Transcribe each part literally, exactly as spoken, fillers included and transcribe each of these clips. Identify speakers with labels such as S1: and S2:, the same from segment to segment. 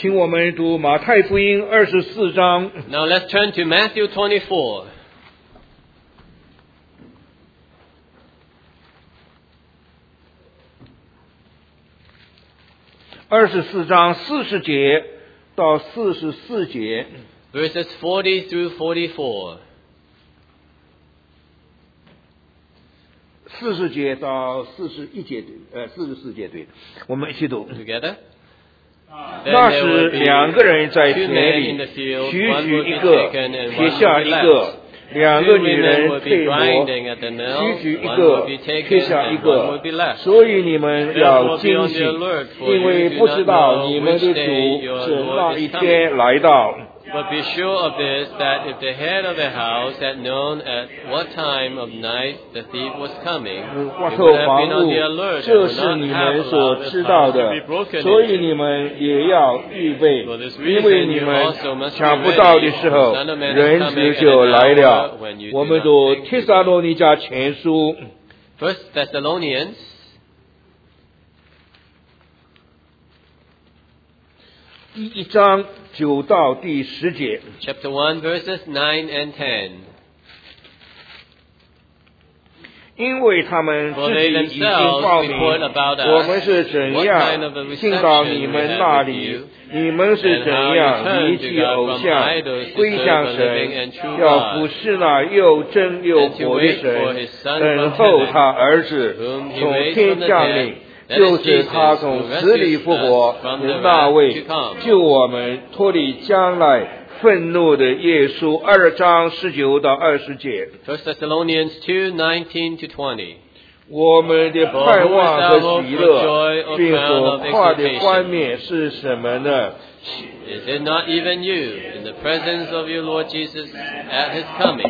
S1: 请我们读马太福音二十四章。
S2: Now let's turn to Matthew twenty-four.
S1: 二十四章四十节到四十四节。
S2: Verses forty through forty-four.
S1: 四十节到四十一节，呃，四十四节对，我们一起读。
S2: Together.
S1: 那时两个人在田里，取取一个，撇下一个；两个女人配磨，取取一个，撇下一个。所以你们要警醒，因为不知道你们的主是那一天来到。
S2: But be sure of this, that if the head of the house had known at what time of night the thief was coming, he
S1: 透
S2: would have
S1: 房
S2: been on
S1: 屋
S2: the alert
S1: 这
S2: and
S1: 是
S2: would
S1: 你
S2: not have
S1: 们所
S2: allowed
S1: 知
S2: the
S1: 道
S2: house to
S1: 的
S2: be，broken
S1: 所以
S2: into.
S1: 你们也要预备，
S2: For this
S1: 因为
S2: reason
S1: 你
S2: you
S1: 们
S2: also must be
S1: 想不到的
S2: ready,
S1: 时候
S2: for the Son of Man is
S1: 人
S2: coming
S1: 子
S2: at
S1: 就
S2: an
S1: 来
S2: hour
S1: 了
S2: when you。
S1: 我
S2: do
S1: 们
S2: not
S1: 读
S2: think
S1: 帖
S2: to.
S1: 撒罗尼迦前书
S2: First Thessalonians
S1: 第一章九到第十节。
S2: chapter one verses nine and ten.
S1: 因为他们
S2: For
S1: 自
S2: they
S1: 己已经
S2: themselves
S1: 报明
S2: report about us
S1: 我们是怎
S2: what
S1: 样
S2: kind of a
S1: 进到
S2: reception
S1: 你
S2: we
S1: 们
S2: had
S1: 那
S2: with
S1: 里
S2: you,，
S1: 你们是
S2: and
S1: 怎
S2: how
S1: 样
S2: you turned
S1: 离
S2: to
S1: 弃
S2: God
S1: 偶
S2: from
S1: 像
S2: idols to
S1: 归
S2: serve
S1: 向
S2: a
S1: 神
S2: living and true，
S1: 要
S2: God,
S1: 服侍那又真又
S2: and to
S1: 活的
S2: wait for
S1: 神
S2: his Son，
S1: 等
S2: from
S1: 候
S2: heaven,
S1: 他儿子
S2: whom he
S1: 从
S2: raised
S1: 天
S2: from the
S1: 降
S2: dead,
S1: 临，
S2: that
S1: 就
S2: is
S1: 是他
S2: Jesus,
S1: 从
S2: who
S1: 死里
S2: rescues
S1: 复活
S2: us from
S1: 的
S2: the
S1: 那
S2: wrath
S1: 位
S2: to come，
S1: 救我们脱离将来愤怒的耶稣。二章十九到二十节。
S2: First Thessalonians two nineteen to twenty.
S1: 我们的盼望和喜乐，并所跨的冠冕是什么呢？
S2: Is it not even you, in the presence of your Lord Jesus at his coming?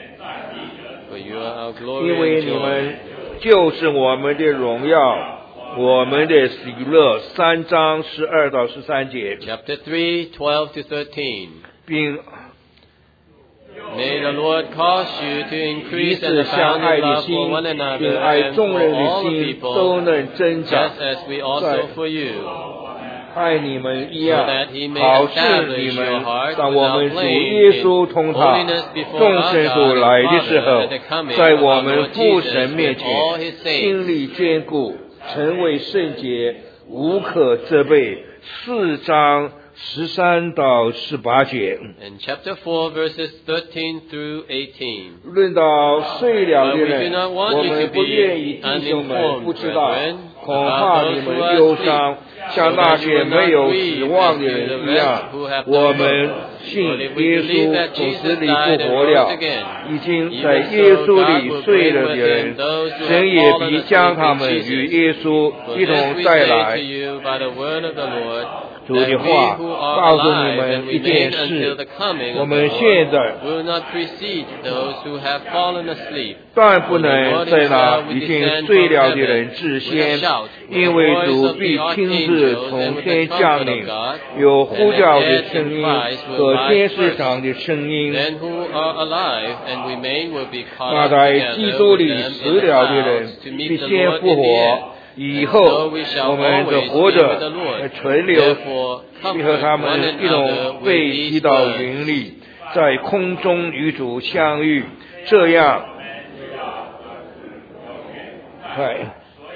S2: For you are our
S1: 因
S2: glory
S1: 为
S2: and
S1: 你
S2: joy.
S1: 们就是我们的荣耀，我们的喜乐。三章十二到十三节，
S2: Chapter three twelve to thirteen.
S1: 并
S2: May the Lord cause you to
S1: 彼
S2: increase
S1: 此
S2: and
S1: 相
S2: abound
S1: 爱
S2: in
S1: 的
S2: love
S1: 心
S2: for one，
S1: 并
S2: another
S1: 爱
S2: and
S1: 众
S2: for
S1: 人的
S2: all the
S1: 心都
S2: people,
S1: 能增长，
S2: just as we also for you,
S1: 爱你们一
S2: so
S1: 样，
S2: that he may
S1: 好使
S2: establish
S1: 你
S2: your
S1: 们
S2: heart
S1: 当我们
S2: without
S1: 主
S2: blame
S1: 耶稣同
S2: in
S1: 他
S2: holiness before
S1: 众
S2: our
S1: 圣
S2: God
S1: 所
S2: and
S1: 来的时
S2: Father
S1: 候
S2: at the coming，
S1: 在
S2: of
S1: 我
S2: our
S1: 们
S2: Lord
S1: 父
S2: Jesus
S1: 神面
S2: with
S1: 前
S2: all his saints.
S1: 心里坚固，成为圣洁，无可责备。四章十三到十八节。
S2: And chapter four verses thirteen through eighteen.
S1: 论到睡了的
S2: But we
S1: 人，
S2: do not want
S1: 我
S2: you
S1: 们
S2: to
S1: 不
S2: be
S1: 愿意弟兄们
S2: uninformed,
S1: 不知道，
S2: brethren,
S1: 恐怕
S2: about
S1: 你
S2: those
S1: 们
S2: who are
S1: 忧
S2: asleep,
S1: 伤，像
S2: so
S1: 那
S2: that you
S1: 些
S2: will
S1: 没
S2: not
S1: 有
S2: grieve
S1: 指望
S2: as
S1: 的
S2: do the
S1: 人一
S2: rest
S1: 样。
S2: who have
S1: 我
S2: no
S1: 们
S2: hope.
S1: 信
S2: But if we
S1: 耶
S2: believe
S1: 稣
S2: that
S1: 从
S2: Jesus
S1: 死里
S2: died
S1: 复
S2: and
S1: 活
S2: rose
S1: 了，
S2: again,
S1: 已经
S2: even
S1: 在
S2: so
S1: 耶稣
S2: God
S1: 里
S2: will
S1: 睡
S2: bring
S1: 了
S2: with
S1: 的人
S2: him，those who
S1: 神
S2: have
S1: 也
S2: fallen
S1: 必
S2: asleep
S1: 将他
S2: in
S1: 们
S2: Jesus.
S1: 与耶稣
S2: For
S1: 一
S2: this
S1: 同
S2: we
S1: 带
S2: say to
S1: 来。
S2: you by the word of the Lord,
S1: 主
S2: that
S1: 的
S2: we
S1: 话
S2: who are
S1: 告诉你
S2: alive and
S1: 们一件
S2: remain until
S1: 事
S2: the coming
S1: 我
S2: of the
S1: 们现在
S2: Lord will not precede those who have fallen asleep.
S1: 但不能在那已经睡了的人之先，因为主必亲自从天降临，有呼叫的声音和天使长的声音。
S2: Then who are alive and remain will be caught
S1: 那
S2: up
S1: 在基
S2: together
S1: 督
S2: with
S1: 里
S2: them
S1: 死
S2: in the
S1: 了的人
S2: clouds to
S1: 必
S2: meet the
S1: 先
S2: Lord
S1: 复
S2: in the
S1: 活
S2: air.
S1: 以
S2: And
S1: 后
S2: so we shall
S1: 我们的
S2: always
S1: 活
S2: be with
S1: 着
S2: the Lord.
S1: 存留，
S2: Therefore,
S1: 必和
S2: comfort
S1: 他
S2: one
S1: 们一
S2: another
S1: 同
S2: with
S1: 被
S2: these
S1: 提到
S2: words.
S1: 云里，在空中与主相遇。这样，对，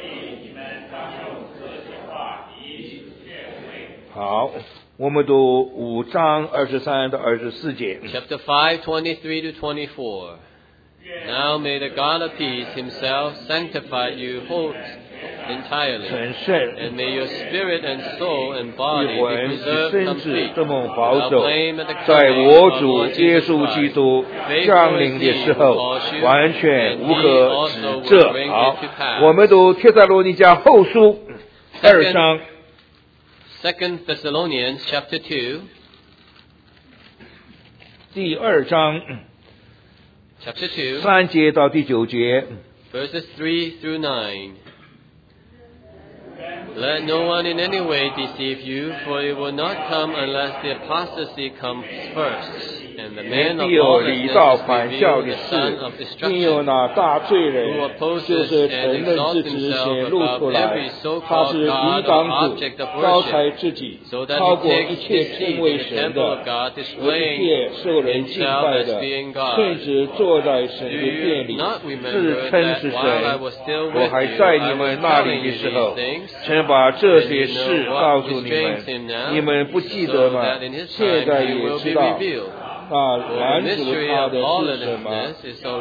S1: 好，我们读五章二十三到二十四节。
S2: Chapter five, twenty-three to twenty-four. Now may the God of peace himself sanctify you whole entirely,
S1: 神圣
S2: and may your spirit and soul and body
S1: 一
S2: be
S1: 魂与
S2: preserved
S1: 身子
S2: complete,
S1: 这么保
S2: without
S1: 守，
S2: blame at the
S1: 在
S2: coming
S1: 我
S2: of
S1: 主
S2: Lord
S1: 耶
S2: Jesus
S1: 稣基
S2: Christ.
S1: 督
S2: Faithful
S1: 降
S2: is
S1: 临的
S2: he
S1: 时
S2: who
S1: 候
S2: calls，you,
S1: 完全
S2: and
S1: 无
S2: he
S1: 可
S2: also
S1: 指
S2: will
S1: 责。
S2: bring
S1: 好
S2: it to，pass.
S1: 我们读帖撒罗尼迦后书二
S2: Second
S1: 章
S2: Second Thessalonians chapter two,
S1: 第二章
S2: chapter two,
S1: 三节到第九节。
S2: verses three through nine. Let no one in any way deceive you, for it will not come unless the apostasy comes first,
S1: 也必有离道反教的事，并有那大罪人，就是承认自己显露出来，他是抵挡主，高抬自己，超过一切敬畏神的，和一切受人敬拜的，甚至坐在神的殿里，自称是神。我还在你们那里的时候，曾把这些事告诉你们，你们不记得吗？现在也知道，那拦阻他的是什么，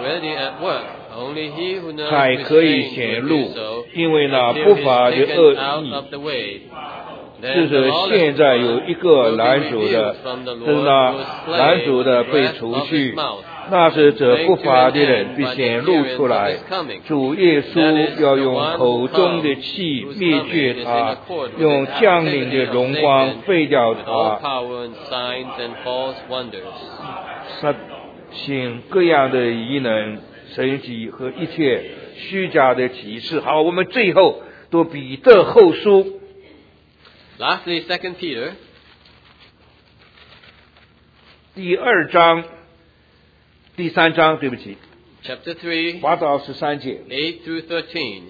S1: 才可以显露，因为那不法的恶意。就是现在有一个拦阻的，就是那拦阻的被除去，那是这不法的人必显露出来。主耶稣要用口中的气灭绝他，用降临的荣光废掉他，实行各样的异能、神迹和一切虚假的启示。好，我们最后读彼得后书。
S2: Lastly, Second Peter,
S1: 第二章，第三章，对不起
S2: chapter three,
S1: 八到十三节。
S2: eight through thirteen.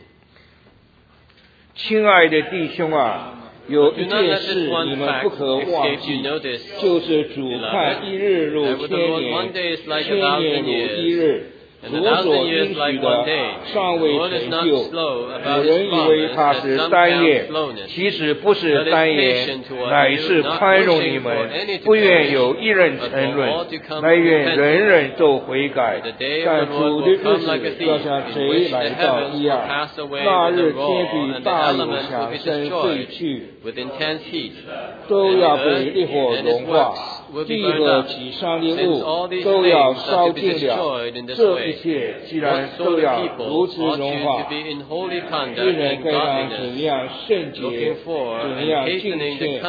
S1: 亲爱的弟兄啊，有一件事你们不可忘记，就是主看一日如千年，千年如一日。主所应许的尚未成就，有人以为他是单言，其实不是单言，乃是宽容你们，不愿有一人沉沦，乃愿人人都悔改。但主的日子要像贼来到一样，那日天比大有响声废去，都要被烈火融化，地和其上的物都要烧尽了。这一切既然都要如此融化，一人该当怎样圣洁，怎样敬虔。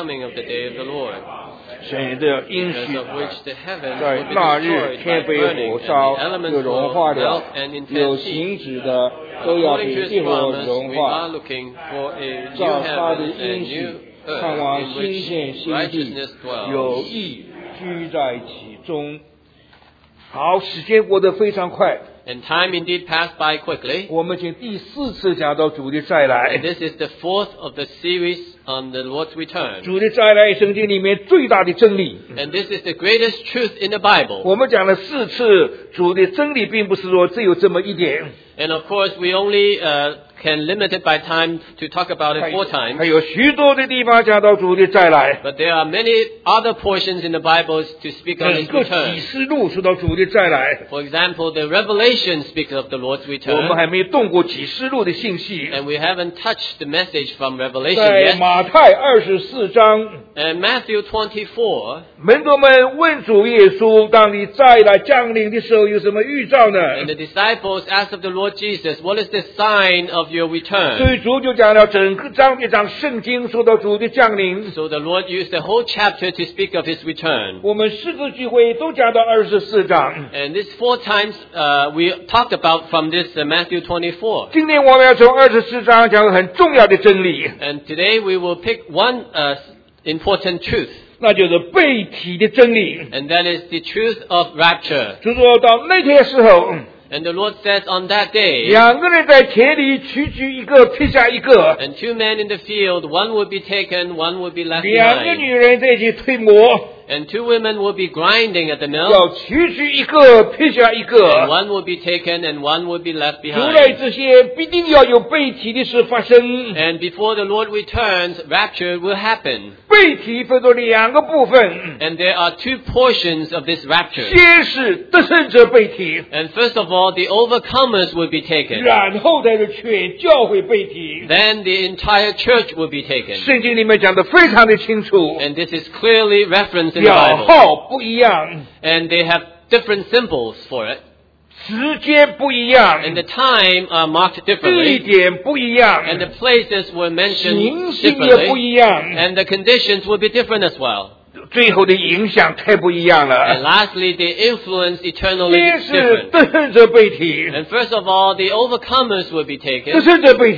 S1: 神的应许在那日天被火烧就融化了，有形质的都要被烈火融化，照他的应许盼望新鲜新地，有意居在其中。好，时间过得非常快。
S2: And time indeed passed by quickly.
S1: 我们已经第四次讲到主的再来。
S2: And this is the fourth of the series on the Lord's return.
S1: 主的再来，圣经里面最大的真理。
S2: And this is the greatest truth in the Bible.
S1: 我们讲了四次，主的真理并不是说只有这么一点。
S2: And of course, we only uh, can limit it by time to talk about it four times.
S1: 还有许多的地方讲到主的再来。
S2: But there are many other portions in the Bible to speak of His
S1: 整个
S2: return.
S1: 启示录说到主的再来。
S2: For example, the Revelation speaks of the Lord's
S1: 我们
S2: return.
S1: 还没动过启示录的信息。
S2: And we haven't touched the message from Revelation
S1: 在
S2: yet.
S1: 马太二十四章，
S2: And Matthew twenty-four,
S1: 门徒们问主耶稣，当你再来降临的时候有什么预兆呢？
S2: and the disciples asked of the Lord Jesus, what is the sign of your
S1: 所
S2: return?
S1: 以主就讲了整个章一章圣经说到主的降临。
S2: So the Lord used the whole chapter to speak of His return.
S1: 我们四次聚会都讲到二十四章。
S2: And this four times uh, we talked about from this uh, Matthew twenty-four.
S1: 今天我们要从二十四章讲个很重要的真理，
S2: And today we will pick one uh, important truth.
S1: 那就是被提的真理。
S2: And that is the truth of rapture.
S1: 就说到那天时候，
S2: And the Lord says on that day,
S1: 两个人在田里取取一个，撇下一个；
S2: and two men in the field, one will be taken, one will be left
S1: 两个
S2: behind.
S1: 女人在一起推磨，
S2: And two women will be grinding at the
S1: 要
S2: mill,
S1: 取取一个，撇下一
S2: and
S1: 个。
S2: one will be taken and one will be left
S1: 除了
S2: behind.
S1: 这些，必定要有被提的事发生。
S2: And before the Lord returns, rapture will happen.
S1: 被提分作两个部分，
S2: And there are two portions of this rapture.
S1: 先是得胜者被提，
S2: And first of all, the overcomers will be taken.
S1: 然后才是全教会被提。
S2: Then the entire church will be taken.
S1: 圣经里面讲得非常的清楚，
S2: And this is clearly referenced in the
S1: 表
S2: Bible.
S1: 号不一样，
S2: And they have different symbols for it.
S1: 时间不一样，
S2: And the time are marked
S1: 地
S2: differently.
S1: 点不一样，
S2: And the places were
S1: 情
S2: mentioned
S1: 形也不
S2: differently.
S1: 一样，
S2: And the conditions will be different as well.
S1: 最后的影响太不一样
S2: And
S1: 了。
S2: lastly, the influence eternally
S1: 先
S2: is
S1: 是
S2: different.
S1: 得胜者被提，
S2: And first of all, the overcomers will be
S1: 得
S2: taken.
S1: 胜者被提，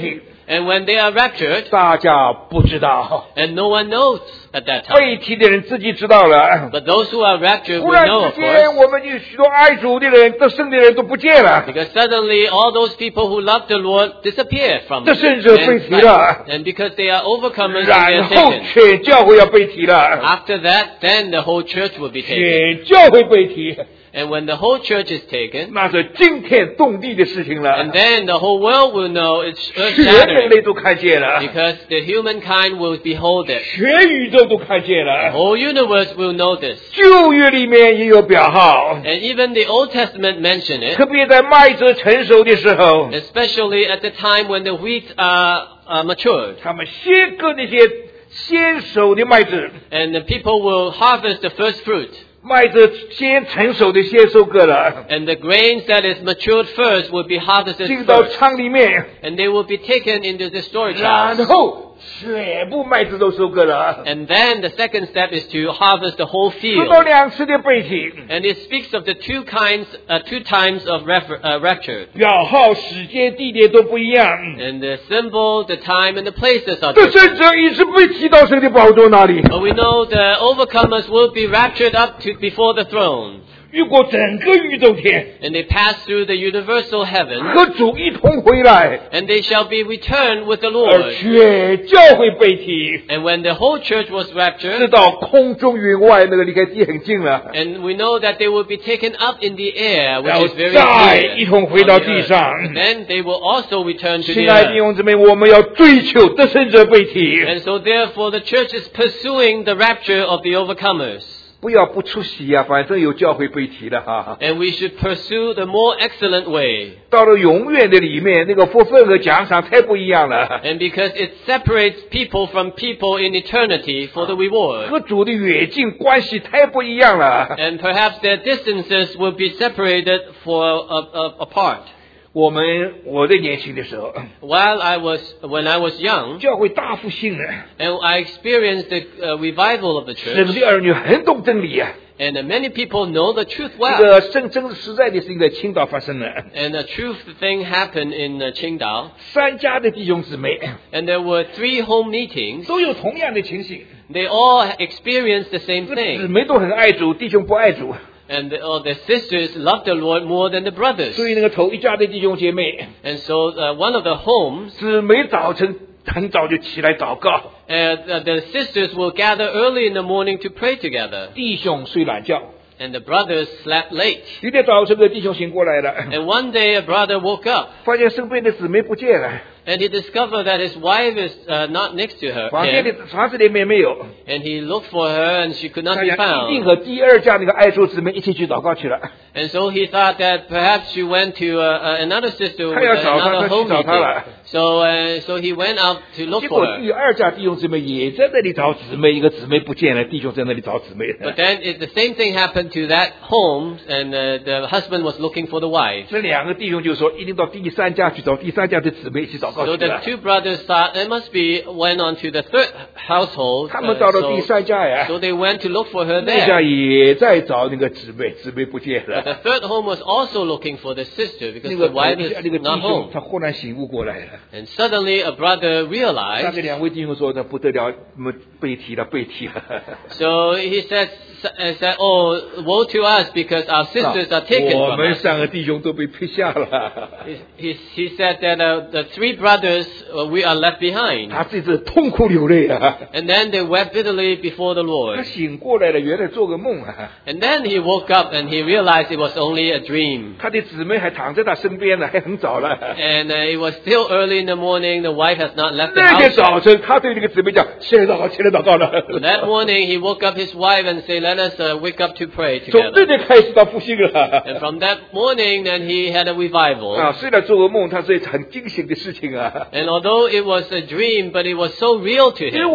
S2: And when they are raptured,
S1: 大家不知道，
S2: and no one knows at that time.
S1: 被提的人自己知道了。
S2: But those who are raptured
S1: 忽
S2: will
S1: 然
S2: know,
S1: 之
S2: of
S1: 间，
S2: course.
S1: 我们有许多爱主的人、得胜的人都不见了。
S2: Because suddenly all those people who love the Lord disappear from
S1: 得胜者被提
S2: and,
S1: 了，
S2: and because they are overcomers,
S1: 然
S2: they are
S1: 后
S2: taken.
S1: 全教会要被提了，
S2: After that, then the whole church will be taken.
S1: 全教会被提，
S2: And when the whole church is taken,
S1: 那是惊天动地的事情了。
S2: and then the whole world will know it's
S1: 全人
S2: earth-shattering.
S1: 类都看见了，
S2: Because the humankind will behold it.
S1: 全宇宙都看见
S2: The
S1: 了。
S2: whole universe will know this.
S1: 旧约里面也有表号，
S2: And even the Old Testament mention it,
S1: 特别在麦子成熟的时候，
S2: especially at the time when the wheat are, are matured.
S1: 他们先割那些先熟的麦子，
S2: And the people will harvest the first fruit.
S1: 麦子先成熟的先收割了，
S2: And the grains that is matured first will be harvested
S1: 进到
S2: first.
S1: 仓里面，
S2: And they will be taken into the storage
S1: 然
S2: house.
S1: 后全部麦子都收割了。
S2: And then the second step is to harvest the whole
S1: 说
S2: field.
S1: 到两次的背提，
S2: And it speaks of the two kinds, uh, two times of refer- uh, rapture.
S1: 表号时间地点都不一样。
S2: And the symbol, the time, and the places are
S1: 得
S2: different.
S1: 胜者一直被提到神的宝座那里。
S2: But we know the overcomers will be raptured up to before the throne.
S1: 越过整个宇宙天，
S2: And they pass through the universal heaven.
S1: 和主一同回来，
S2: And they shall be returned with the
S1: 而
S2: Lord.
S1: 全教会被提，
S2: And when the whole church was
S1: 直
S2: raptured,
S1: 到空中云外那个离开地很近了，
S2: and we know that they will be taken up in the air,
S1: 然后
S2: which is very
S1: 再
S2: clear.
S1: 一同回
S2: on
S1: 到
S2: the
S1: 地
S2: earth.
S1: 上。
S2: Then they will also return to
S1: 亲
S2: the
S1: 爱的弟
S2: earth.
S1: 兄姊妹，我们要追求得胜者被提，
S2: And so therefore the church is pursuing the rapture of the overcomers.
S1: 不要不出席呀、反正有教会被提了哈。
S2: And we should pursue the more excellent way.
S1: 到了永远的里面，那个福分和奖赏太不一样了，
S2: And because it separates people from people in eternity for the reward.
S1: 和主的远近关系太不一样了。
S2: And perhaps their distances will be separated for uh, uh, apart.
S1: 我们我在年轻的时候，
S2: While I was, when I was young,
S1: 教会大复兴了，
S2: and I experienced the uh, revival of the
S1: 神
S2: church,
S1: 的儿女很懂真理啊。
S2: and uh, many people know the truth
S1: 这
S2: well.
S1: 个真真实在的事情在青岛发生了，
S2: And the truth thing happened in uh, Qingdao,
S1: 三家的弟兄姊妹
S2: and there were three home meetings.
S1: 都有同样的情形，
S2: They all experienced the same
S1: 这姊
S2: thing.
S1: 妹都很爱主，弟兄不爱主，
S2: And the, oh, the sisters loved the Lord more than the brothers.
S1: 所以那个头一家的弟兄姐妹，
S2: And so uh, one of the homes,
S1: 姊妹早晨很早就起来祷告，
S2: uh, the, the sisters will gather early in the morning to pray together.
S1: 弟兄睡懒觉。
S2: And the brothers slept late.
S1: 有天早晨，的弟兄醒过来了，
S2: And one day a brother woke up
S1: 发现身边的姊妹不见了，
S2: and he discovered that his wife is uh, not next to her.
S1: 房间
S2: him.
S1: 里房子里面没有，
S2: And he looked for her and she could not
S1: 他
S2: be
S1: 想一定
S2: found.
S1: 和第二家那个爱主姊妹一起去祷告去了。
S2: And so he thought that perhaps she went to uh, uh, another sister with
S1: 他要找她，
S2: another
S1: 他去
S2: home
S1: 找她
S2: meeting.
S1: 了。
S2: So, uh, so he went out to look
S1: 结
S2: for
S1: 果
S2: her.
S1: 第二家弟兄姊妹也在那里找姊妹，一个姊妹不见了，弟兄在那里找姊妹。
S2: But then it, the same thing happened to that home, and uh, the husband was looking for the wife.
S1: 这两个弟兄就说，一定到第三家去找第三家的姊妹一起祷告
S2: So
S1: 去
S2: the
S1: 了。
S2: two brothers thought it must be went on to the third household.
S1: 他们
S2: uh,
S1: 到了第
S2: so,
S1: 三家呀，
S2: so they went to look for her
S1: 那家
S2: there.
S1: 也在找那个姊妹，姊妹不见
S2: But
S1: 了。
S2: the third home was also looking for the sister
S1: 那
S2: because
S1: 个
S2: the wife
S1: 那
S2: is
S1: 个弟
S2: not
S1: 兄
S2: home.
S1: 他忽然醒悟过来了。
S2: And suddenly a brother
S1: 那
S2: realized.
S1: 这两位弟兄说：“那不得了，我们被提了，被提了。”
S2: So he said, uh, said, "Oh, woe to us because our sisters are taken
S1: 我
S2: from
S1: 们
S2: us."
S1: 三个弟兄都被撇下了。
S2: He, he, he said that uh, the three brothers uh, we are left behind.
S1: 他这次痛哭流泪啊！
S2: And then they wept bitterly before the
S1: 他
S2: Lord.
S1: 醒过来了，原来做个梦啊！
S2: And then he woke up and he realized it was only a dream.
S1: 他的姊妹还躺在他身边呢，还很早了。
S2: And uh, it was still early in the morning. The wife has not left the
S1: 那天
S2: house.
S1: 早晨，他对那个姊妹讲：“起来祷告，起来祷告了。”
S2: That morning he woke up his wife and said, "Let us uh, wake up to pray
S1: 从那
S2: together."
S1: 天开始，他复兴
S2: And
S1: 了。
S2: from that morning, then he had a revival.
S1: 啊，虽然做个梦，他是很惊醒的事情啊。
S2: And although it was a dream, but it was so real to
S1: 因为
S2: him.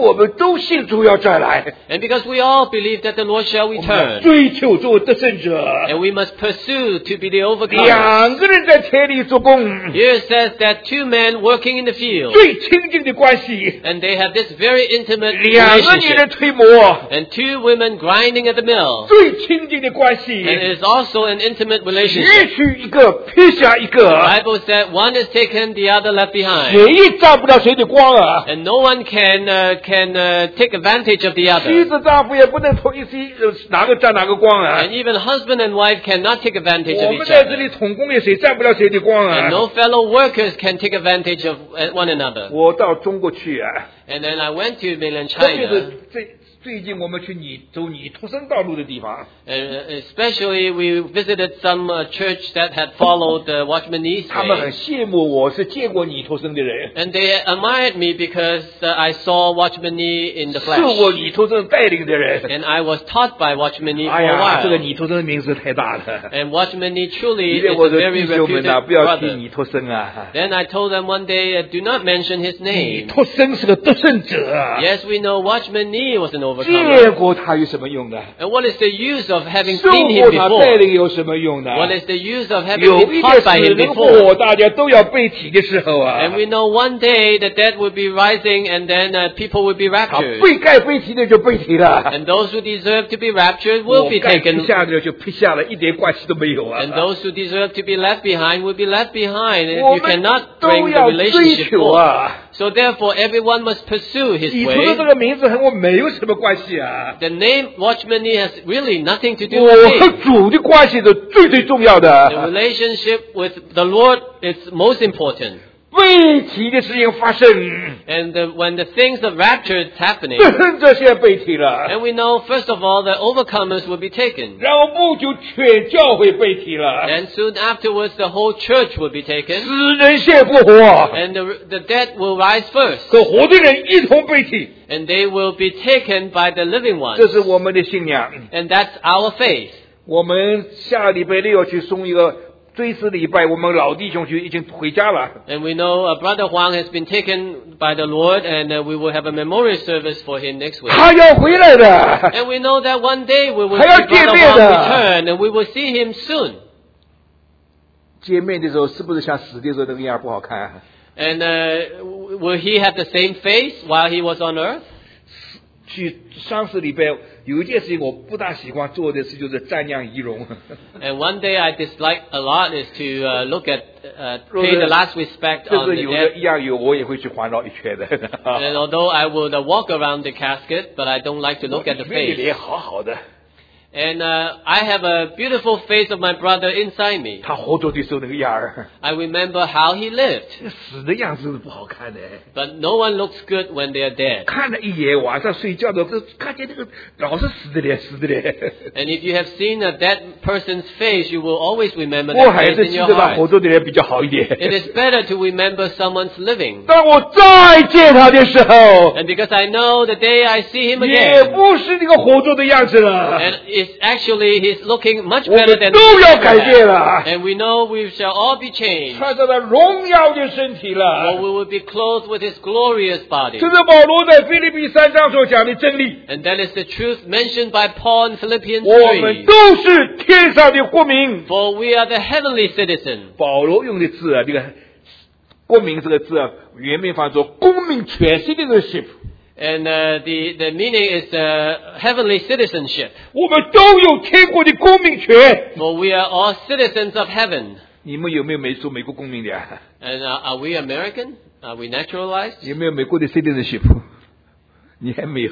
S1: 我们都信主要再来，
S2: And because we all believe that the Lord shall
S1: 我们要
S2: return,
S1: 追求做得胜者。
S2: and we must pursue to be the overcomer.
S1: 两个人在田里做工，
S2: Here it says that two men working in the field,
S1: 最亲近的关系，
S2: and they have this very intimate
S1: 两个女人
S2: relationship,
S1: 推磨，
S2: and two women grinding at the mill,
S1: 最亲近的关系，
S2: and it is also an intimate
S1: 也
S2: relationship.
S1: 许一个撇下一
S2: The
S1: 个，
S2: Bible said one is taken, the other left behind,
S1: 谁也占不了谁的光啊！
S2: and no one can uh, can uh, take advantage of the
S1: 妻
S2: other.
S1: 子丈夫也不能同一起，呃哪个占哪个光啊
S2: And！even husband and wife cannot take advantage
S1: 我
S2: of
S1: 们
S2: each
S1: 在这里
S2: other.
S1: 统工业，谁占不了谁的光
S2: And
S1: 啊？
S2: no fellow workers can take advantage of uh, one another.
S1: 我到中国去啊，
S2: And then I went to mainland
S1: 特别
S2: China,
S1: 是最最近我们去你走你出生道路的地方，
S2: and uh, especially we visited some uh, church that had followed the Watchman Nee's
S1: 他们很
S2: way.
S1: 羡慕我是见过你出生的人，
S2: And they admired me because uh, I saw Watchman Nee in the
S1: 是我
S2: flesh.
S1: 你出生带领的人。
S2: And I was taught by Watchman Nee
S1: 哎
S2: for a
S1: 呀，这个
S2: while.
S1: 你出生的名字太大了。
S2: And Watchman Nee truly
S1: 因
S2: is
S1: 为
S2: a
S1: 我的
S2: very
S1: 弟兄们
S2: reputed
S1: 呐、不要提
S2: brother.
S1: 你出生啊！
S2: Then I told them one day, uh, do not mention his
S1: 你
S2: name.
S1: 出生是个得胜者啊！
S2: Yes, we know Watchman Nee was an
S1: 见
S2: overcomer.
S1: 过他有什么用呢？
S2: And what is the use of having
S1: 受
S2: seen
S1: 过
S2: him
S1: 他带
S2: before?
S1: 领有什么用呢？
S2: What is the use of having
S1: 有
S2: been
S1: 一
S2: taught
S1: 天
S2: by
S1: 死
S2: him
S1: 人
S2: before?
S1: 复活，大家都要被提的时候啊！
S2: And we know one day the dead will be rising and then uh, people will be
S1: 他
S2: raptured.
S1: 被该被提的就被提了，
S2: And those who deserve to be raptured will
S1: 我
S2: be
S1: 该批
S2: taken.
S1: 下的就批下了，一点关系都没有啊！
S2: And those who deserve to be left behind will be left behind. And
S1: 我
S2: you
S1: 们
S2: cannot
S1: 都
S2: bring the
S1: 要追
S2: relationship
S1: 求
S2: forward.
S1: 啊！
S2: So therefore, everyone must pursue his
S1: 你出的这
S2: way.
S1: 个名字和我没有什么关系啊！
S2: The name Watchman Nee has really nothing to do
S1: 我
S2: with
S1: 和
S2: me.
S1: 主的关系是最最重要
S2: The
S1: 的。
S2: relationship with the Lord is most important.
S1: 被提的事情发生，
S2: And the, when the things of rapture is happening,
S1: 得胜者现在被提了，
S2: and we know, first of all, the overcomers will be taken.
S1: 然后不久全教会被提了，
S2: And soon afterwards, the whole church will be taken.
S1: 死人先复活，
S2: And the, the dead will rise first.
S1: 和活的人一同被提，
S2: And they will be taken by the living ones.
S1: 这是我们的信仰。
S2: And that's our faith.
S1: 我们下礼拜六要去送一个追思礼拜，我们老弟兄就已经回家了。
S2: And we know uh, Brother Huang has been taken by the Lord, and uh, we will have a memorial service for him next week.
S1: 他要回来的，
S2: And we know that one day we will
S1: 还
S2: see
S1: 要
S2: Brother
S1: 见面的。
S2: Huang return, and we will see him soon.
S1: 见面的时候是不是像死的时候那个样不好看啊？
S2: And uh, w- will he have the same face while he was on earth?
S1: 去上次礼拜有一件事情我不大喜欢做的事，就是瞻仰仪容。
S2: And one day I dislike a lot is to uh, look at, uh, pay the last respect
S1: 这
S2: on
S1: 个
S2: the
S1: 有的
S2: dead.
S1: 一样有，我也会去环绕一圈的。
S2: And although I would uh, walk around the casket, but I don't like to look at the
S1: 里面的
S2: face.
S1: 脸好好的，
S2: And uh, I have a beautiful face of my brother inside me.
S1: 他活着的时候那个样儿，
S2: I remember how he lived.
S1: 死的样子是不好看的。
S2: But no one looks good when they are dead.
S1: 看了一眼，晚上睡觉的时候看见那个老是死的脸，死的脸。
S2: And if you have seen a dead person's face, you will always remember
S1: 我
S2: that
S1: 还
S2: face
S1: 是
S2: in
S1: 记
S2: your
S1: 得他
S2: heart.
S1: 活着的人比较好一点。
S2: It is better to remember someone's living.
S1: 当我再见他的时候，
S2: And because I know the day I see him
S1: 也
S2: again,
S1: 不是那个活着的样子了。
S2: and it's actually he's looking much
S1: 我
S2: better
S1: 们
S2: than
S1: 都要
S2: before
S1: 改变
S2: that.
S1: 了，
S2: And we know we shall all be changed.
S1: 穿上了荣耀的身体
S2: For
S1: 了。
S2: we will be clothed with his glorious body.
S1: 这是保罗在腓立比三章所讲的真理。
S2: And that is the truth mentioned by Paul in Philippians
S1: 我们
S2: three.
S1: 都是天上的国民。
S2: For we are the heavenly citizen.
S1: 保罗用的字啊，这个国民这个字啊，原名翻作公民权 citizenship。
S2: And uh, the, the meaning is uh, heavenly citizenship.
S1: 我们都有天国的公民权。
S2: For we are all citizens of heaven.
S1: 你们有没有美做美国公民的、啊？
S2: And uh, are we American? Are we naturalized?
S1: 有没有美国的 citizenship？ 你还没有。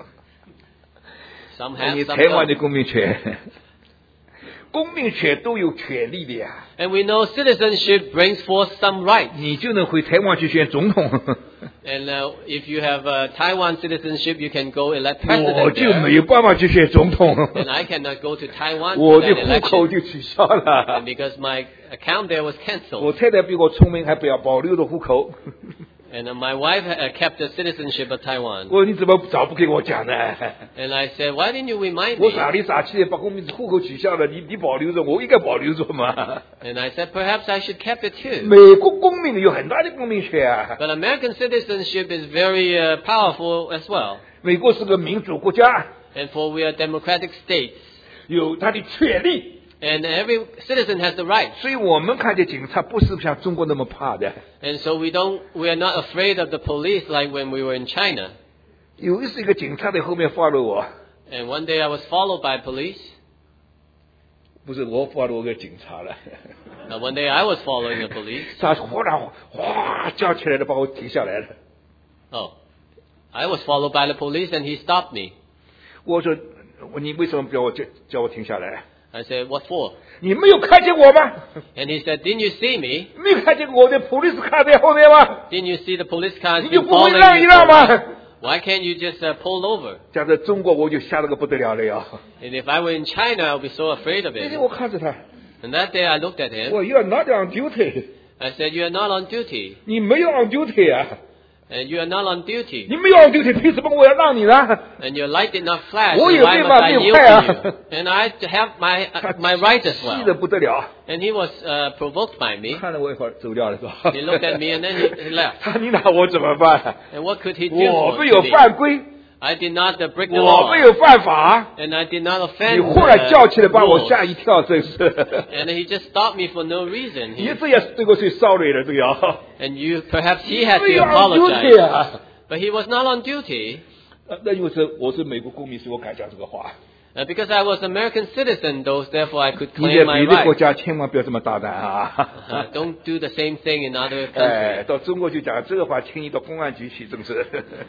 S2: Some have,
S1: 你
S2: some
S1: 台湾的
S2: don't.
S1: 公民权，公民权都有权利的呀。
S2: And we know citizenship brings forth some rights.
S1: 你就能回台湾去选总统。
S2: And uh, if you have uh, Taiwan citizenship, you can go elect
S1: 我
S2: president
S1: 就
S2: there.
S1: 没有办法去选总统。
S2: And I cannot go to Taiwan
S1: 我
S2: for
S1: 的
S2: that
S1: 户口
S2: election.
S1: 就取消了
S2: And。because my account there was
S1: 我
S2: cancelled.
S1: 太太比我聪明，还不要保留了户口。
S2: And uh, my wife uh, kept the citizenship of Taiwan.
S1: 我说你怎么早不给我讲呢？
S2: And I said, why didn't you remind
S1: 我
S2: me?
S1: 傻里傻气的把公民户口取消了，你你保留着，我应该保留着嘛。
S2: And I said, perhaps I should keep it too.
S1: 美国公民有很大的公民权啊，
S2: But American citizenship is very uh, powerful as well.
S1: 美国是个民主国家，
S2: And for we are democratic states.
S1: 有它的权利，
S2: And every citizen has the right.
S1: 所以我们看见警察不是像中国那么怕的。
S2: And so we don't, we are not afraid of the police like when we were in China.
S1: 有一次一个警察在后面 follow 我，
S2: And one day I was followed by police.
S1: 不是我 follow 个警察了，
S2: Now one day I was following the police.
S1: 他忽然哗叫起来了，把我停下来了。
S2: Oh, I was followed by the police and he stopped me.
S1: 我说你为什么叫我叫叫我停下来？
S2: I said, what for?
S1: 你没有看见我吗？
S2: And he said, didn't you see me?
S1: 没有看见我的 police car 在后面吗？
S2: Didn't you see the police cars
S1: 你就
S2: been
S1: 不会
S2: following
S1: 让一
S2: you?
S1: 让吗？
S2: Why can't you just uh, pull over?
S1: 讲在中国我就吓得个不得了了呀！
S2: And if I were in China, I'd be so afraid of
S1: 那天
S2: it.
S1: 我看着他，
S2: And that day I looked at him.
S1: 我要 not on duty，
S2: I said, you are not on duty.
S1: 你没有 on duty 啊，
S2: And you are not on duty.
S1: 你没有 on duty， 凭什么我要让你呢？
S2: And your light did not flash.
S1: 我
S2: And
S1: 有
S2: why
S1: 对
S2: must
S1: 吗？
S2: I
S1: 没有
S2: yield
S1: 快
S2: to
S1: 啊
S2: you?！And I have my uh, my right as
S1: 气得
S2: well.
S1: 不得了，
S2: And he was uh, provoked by me.
S1: 看了我一会儿走掉了是吧？
S2: He looked at me and then he, he left.
S1: 他你拿我怎么办？
S2: And what could he do
S1: 我
S2: for
S1: 没有
S2: me?
S1: 犯规，
S2: I did not uh, break the
S1: 我
S2: law.
S1: 没有犯法，
S2: And I did not
S1: 你
S2: offend
S1: 忽然叫起来
S2: the
S1: 把我
S2: rules.
S1: 吓一跳，真是。
S2: And he just stopped me for no reason.
S1: 你
S2: He,
S1: 这也是对我最 sorry 了，这个要。
S2: and you, perhaps he had
S1: 没
S2: to
S1: 有 on duty
S2: apologize.
S1: 啊！
S2: But he was not on duty.
S1: 呃那因为是我是美国公民，所以我敢讲这个话。
S2: Uh, because I was American citizen, though, therefore I could
S1: 你
S2: claim
S1: 在
S2: my
S1: 别的国
S2: rights.
S1: 家千万不要这么大胆啊！
S2: Uh, don't do the same thing in other
S1: 哎，
S2: countries.
S1: 到中国去讲这个话，请你到公安局去，真是。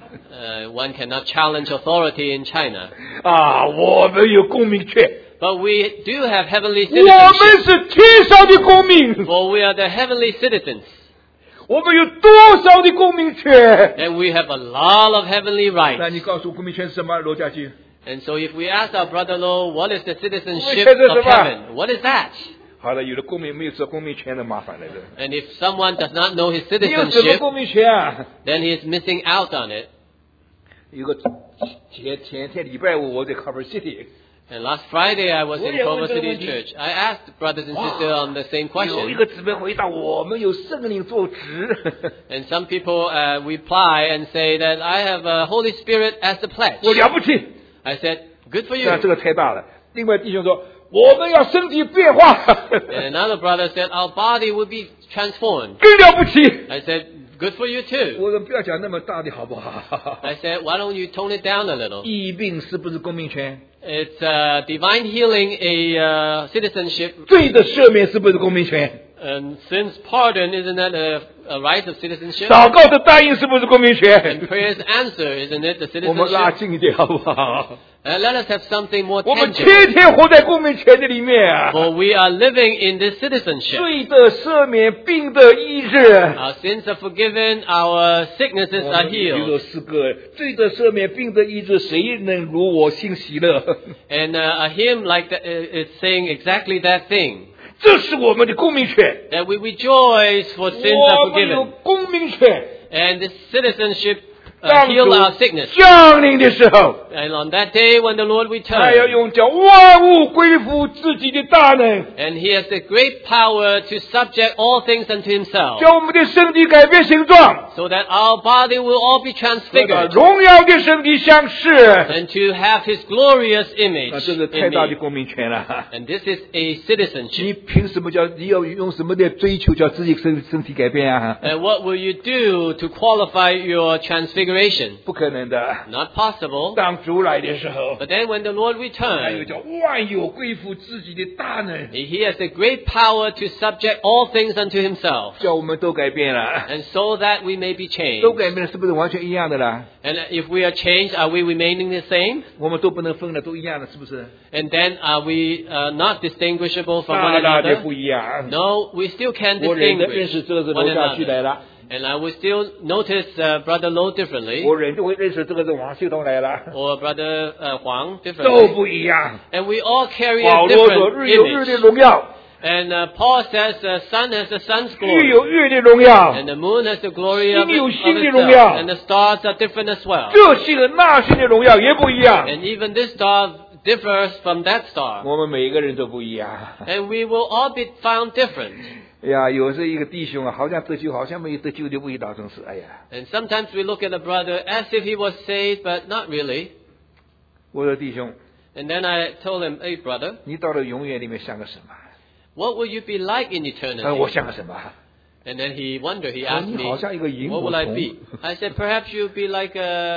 S2: Uh, one cannot challenge authority in China.
S1: 啊，我们有公民权，
S2: But we do have heavenly
S1: 我们
S2: citizenship.
S1: 是天上的公民，
S2: For we are the heavenly citizens.
S1: 我们有多少的公民权？
S2: And we have a lot of heavenly
S1: 那
S2: rights.
S1: 你告诉我公民权是什么，罗家驹？
S2: And so if we ask our brother Lo, what is the citizenship
S1: Well,
S2: of heaven? What is that?
S1: 好了，有的公民没有知道公民权的麻烦来着。
S2: And if someone does not know his
S1: 你有什么
S2: citizenship,
S1: 公民权啊？
S2: then he is missing out on it.
S1: 有个前前天礼拜五我在 Cover City，
S2: And last Friday I was in
S1: Yeah,
S2: Culver
S1: yeah,
S2: City
S1: yeah.
S2: Church. I asked brothers and sisters on the same
S1: 有一
S2: question.
S1: 个姊妹回答我们有圣灵做职。
S2: And some people uh, reply and say that I have a Holy Spirit as the pledge.
S1: 我了不起，
S2: I said, good for
S1: 那这
S2: you.
S1: 个太大了。另外弟兄说我们要身体变化，
S2: And another brother said, our body will be transformed.
S1: 更了不起。
S2: I said, good for you too.
S1: 我说不要讲那么大的好不好？
S2: I said, why don't you tone it down a little?
S1: 疫病是不是公民权？
S2: It's uh, divine healing, a uh, citizenship,
S1: 罪的赦免是不是公民权？
S2: and sin's pardon, isn't that a, a right of citizenship?
S1: 祷告的答应是不是公民
S2: And
S1: 权？
S2: prayer's answer, isn't it the
S1: 我们拉
S2: citizenship?
S1: 近一点好不好？
S2: Uh, let us have something more
S1: 我们
S2: tangible.
S1: 天天活在公民权的里面啊！
S2: For we are living in this citizenship.
S1: 罪的赦免，病的医治。
S2: Our sins are forgiven, our sicknesses
S1: 我
S2: are
S1: 们有
S2: healed.
S1: 四个罪的赦免，病的医治，谁能如我心喜乐？
S2: And uh, a hymn like that uh, is saying exactly that thing.
S1: 这是我们的公民权。
S2: That we rejoice for sins are
S1: 我们有
S2: forgiven.
S1: 公民权。
S2: And this citizenship uh,
S1: 当
S2: heal
S1: 主
S2: our sickness.
S1: 降临的时候，
S2: And on that day when the Lord
S1: 他要
S2: returns,
S1: 用叫万物归服自己的大能，
S2: and He has the great power to subject all things unto Himself,
S1: 叫我们的身体改变形状，
S2: so that our body will all be
S1: 和他
S2: transfigured,
S1: 荣耀的身体相似。
S2: and to have His glorious
S1: 那
S2: image
S1: 这是太
S2: in
S1: 大的
S2: me.
S1: 公民权了。
S2: And this is a
S1: 你
S2: citizenship.
S1: 凭什么叫你要用什么的追求叫自己身身体改变啊？
S2: And what will you do to qualify your transfiguration?
S1: 不可能的。
S2: Not possible.
S1: 当主来的时候，
S2: But then when the Lord
S1: 还有
S2: returns,
S1: 叫万有归服自己的大能，
S2: He has the great power to subject all things unto Himself,
S1: 叫我们都改变了。
S2: and so that we may be
S1: 都
S2: changed.
S1: 改变了，是不是完全一样的啦？
S2: And if we are changed, are we remaining the same?
S1: 我们都不能分了，都一样的，是不是？
S2: And then are we uh, not distinguishable from one
S1: 大大的
S2: another?
S1: 不一样。
S2: No, we still can
S1: 我认得认
S2: distinguish
S1: 识这个是
S2: one
S1: 楼下去
S2: another.
S1: 来了，
S2: And I will still notice uh, Brother Lo differently,
S1: 我认就会认识这个是王秀东来了，
S2: or Brother uh, Huang
S1: 都
S2: differently.
S1: 不一样。
S2: And we all carry
S1: 保
S2: a
S1: 罗说
S2: different
S1: 日有日的
S2: image.
S1: 荣耀，
S2: And uh, Paul says the sun has the sun's
S1: 月
S2: glory.
S1: 有月的荣耀，
S2: And the moon has the glory of,
S1: 星有
S2: it,
S1: 星
S2: of
S1: 的荣
S2: itself.
S1: 耀。
S2: And the stars are different as well.
S1: 这星的那星的荣耀也不一样。
S2: And even this star differs from that star.
S1: 我们每一个人都不一样。
S2: And we will all be found different.
S1: 哎呀，有时一个弟兄啊，好像得救，好像没有得救的味道，真是哎呀！
S2: And sometimes we look at a brother as if he was saved, but not really.
S1: 我说弟兄，
S2: And then I told him, hey brother,
S1: 你到了永远里面像个什么？
S2: what will you be like in
S1: 他说我
S2: eternity?
S1: 像个什么？
S2: And then he wondered, he
S1: 我说
S2: asked
S1: 你
S2: me,
S1: 好像一个萤
S2: what
S1: 火
S2: will I
S1: 虫。
S2: be? I said, perhaps you'll be like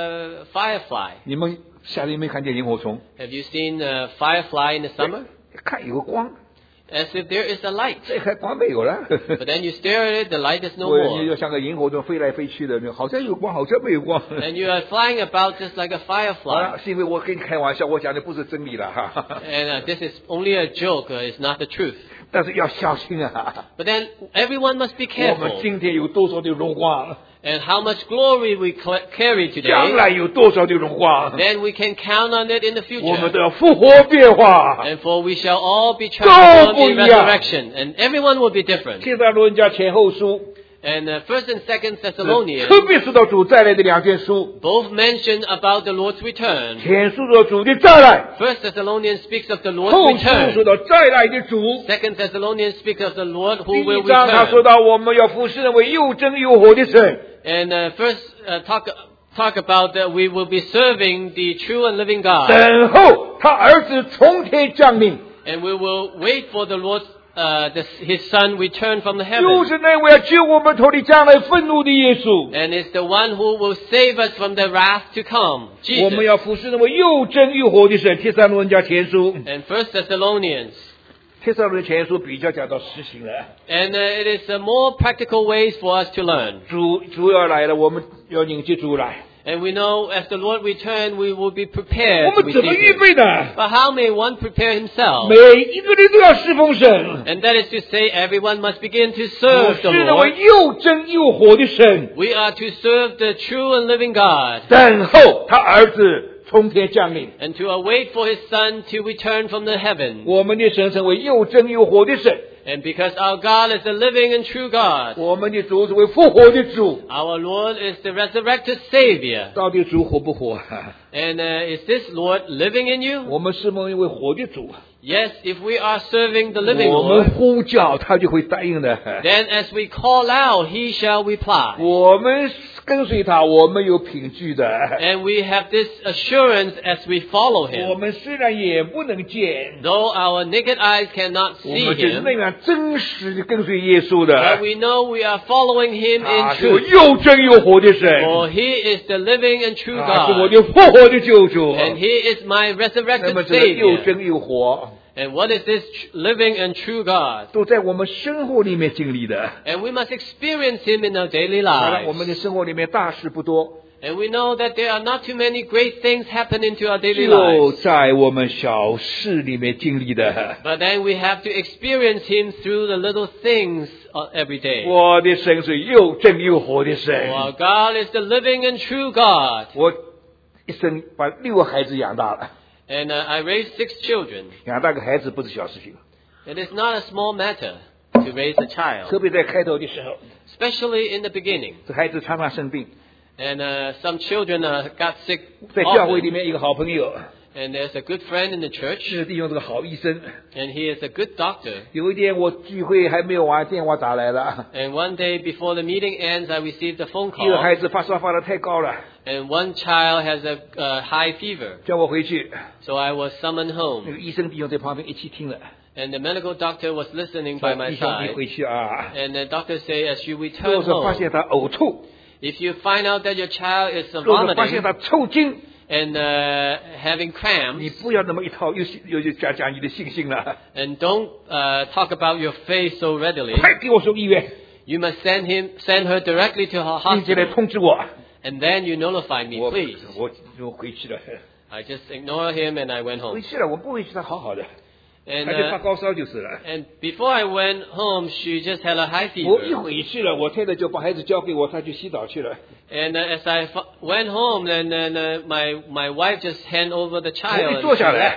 S2: a firefly.
S1: 你们夏天没看见萤火虫？
S2: Have you seen a firefly in the summer?
S1: 看有个光，
S2: As if there is a light.
S1: 这还光没有了。
S2: But then you stare at it, the light is no
S1: 我你
S2: more.
S1: 就像个萤火虫飞来飞去的，好像有光，好像没有光。
S2: And you are flying about just like a
S1: 好
S2: firefly.
S1: 了，是因为我跟你开玩笑，我讲的不是真理了哈。
S2: And uh, this is only a joke, uh, it's not the truth.
S1: 但是要小心啊！
S2: But then everyone must be
S1: 我们
S2: careful.
S1: 今天有多少的荣光，
S2: And how much glory we cl- carry
S1: 将
S2: today,
S1: 来有多少的荣光，
S2: then we can count on it in the
S1: 我们
S2: future.
S1: 都要复活变化。
S2: And for we shall all be transformed in
S1: 都不一样。
S2: resurrection. And everyone will be different.
S1: 帖撒罗尼迦前后书，
S2: And uh, First and Second Thessalonians
S1: 特别说到主再来的两卷书，
S2: both mention about the Lord's return.
S1: 前书说主的再来，
S2: First Thessalonians speaks of the
S1: 后
S2: Lord's
S1: 书说
S2: return.
S1: 到再来的主。
S2: Second Thessalonians speaks of the Lord
S1: 第
S2: who will
S1: 一章他说
S2: return.
S1: 到我们要服侍那位又真又活的神。
S2: And uh, first uh, talk talk about that we will be serving the true and living God.
S1: 等候他儿子从天降临，
S2: And we will wait for the Lord, uh, the, His Son return from the
S1: 就
S2: heavens.
S1: 是那位要救我们脱离将来愤怒的耶稣。
S2: And it's the one who will save us from the wrath to come,
S1: 我们
S2: Jesus.
S1: 要服侍那位又真又活的神。帖撒罗尼迦前书，
S2: And First Thessalonians.
S1: 帖撒罗尼迦前书比较讲到实行了，
S2: And uh, it is uh, more practical ways for us to learn.
S1: 主主要来了，我们要迎接主来。
S2: And we know as the Lord return, we will be prepared
S1: 我
S2: to
S1: 们怎么
S2: receive
S1: 预
S2: Him.
S1: 备呢？
S2: But how may one prepare himself?
S1: 每一个人都要侍奉神。
S2: And that is to say, everyone must begin to
S1: 我
S2: serve the
S1: 是那位
S2: Lord.
S1: 又真又活的神，
S2: We are to serve the true and living God,
S1: 等候他儿子从天降临。
S2: and to await for His Son to return from the heaven.
S1: 我们的神成为又真又活的神，
S2: And because our God is the living and true God,
S1: 我们的主是为复活的主。
S2: our Lord is the resurrected Savior.
S1: 到底主活不活？
S2: And uh, is this Lord living in you?
S1: 我们是蒙一位活的主，
S2: Yes, if we are serving the living
S1: 我们
S2: Lord,
S1: 呼叫他就会答应的。
S2: then as we call out, He shall reply.
S1: 我们跟随他，我们有凭据的。
S2: And we have this assurance as we follow
S1: 我
S2: Him.
S1: 们虽然眼不能见，
S2: Though our naked eyes cannot
S1: 我
S2: see
S1: 们就是
S2: Him,
S1: 那样真实的跟随耶稣
S2: but
S1: 的。
S2: we know we are following Him
S1: 他
S2: in
S1: 是我
S2: truth.
S1: 又真又活的神，
S2: For He is the living and true
S1: 他是我
S2: God.
S1: 的复活的救主。
S2: And He is my
S1: 那
S2: resurrected
S1: 么这个又
S2: Savior.
S1: 真又活，
S2: And what is this tr- living and true God?
S1: 都在我们生活里面经历的。
S2: And we must experience Him in our daily
S1: 当然，我们
S2: lives.
S1: 的生活里面大事不多，
S2: And we know that there are not too many great things happening to our daily
S1: 就
S2: lives.
S1: 在我们小事里面经历的。
S2: But then we have to experience Him through the little things uh, every day.
S1: 我的神是又真又活的神，
S2: For our God is the living and true God.
S1: 我一生把六个孩子养大了，
S2: And uh, I raised six children.
S1: 养大个孩子不是小事情，
S2: It is not a small matter to raise a
S1: 特
S2: child,
S1: 别在开头的时候，
S2: especially in the beginning.
S1: 这孩子常常生病，
S2: And uh, some children uh, got sick
S1: 在教会里
S2: often.
S1: 面一个好朋友，
S2: And there's a good friend in the
S1: 这
S2: church,
S1: 个弟兄是个好医生。
S2: and he is a good doctor.
S1: 有一天我聚会还没有完，电话打来了，
S2: And one day before the meeting ends, I received a phone
S1: 一个
S2: call,
S1: 孩子发烧发得太高了，
S2: and one child has a uh, high fever.
S1: 叫我回去。
S2: So I was summoned
S1: 那
S2: home,
S1: 个医生弟兄在旁边一起听了，
S2: and the medical doctor was listening by
S1: 说
S2: my
S1: 弟兄你
S2: side.
S1: 回去啊。
S2: And the doctor said, as you
S1: 如
S2: return
S1: 果说发
S2: home,
S1: 现他呕吐，
S2: if you find out that your child is uh,
S1: 如果说发现
S2: vomiting
S1: 他抽筋，
S2: and uh, having
S1: 你
S2: cramps,
S1: 不要那么一套，又又又讲讲你的信心了，
S2: and don't uh, talk about your faith so readily,
S1: 快给我送医院，
S2: you must send him, send her directly to her
S1: 并且来
S2: hospital,
S1: 通知我。
S2: and then you notify me,
S1: 我
S2: please.
S1: 我我回去了，
S2: I just ignored him and I went
S1: 回
S2: home.
S1: 去了，我不回去，他好好的，
S2: And
S1: 他就发
S2: uh,
S1: 高烧就是了。
S2: and before I went home, she just had a high
S1: 我一
S2: fever.
S1: 回去了，我太太就把孩子交给我，他去洗澡去了。
S2: And uh, as I f- went home, then, then uh, my my wife just hand over the
S1: 我
S2: child.
S1: 一
S2: And
S1: 坐
S2: she
S1: 下来
S2: left.，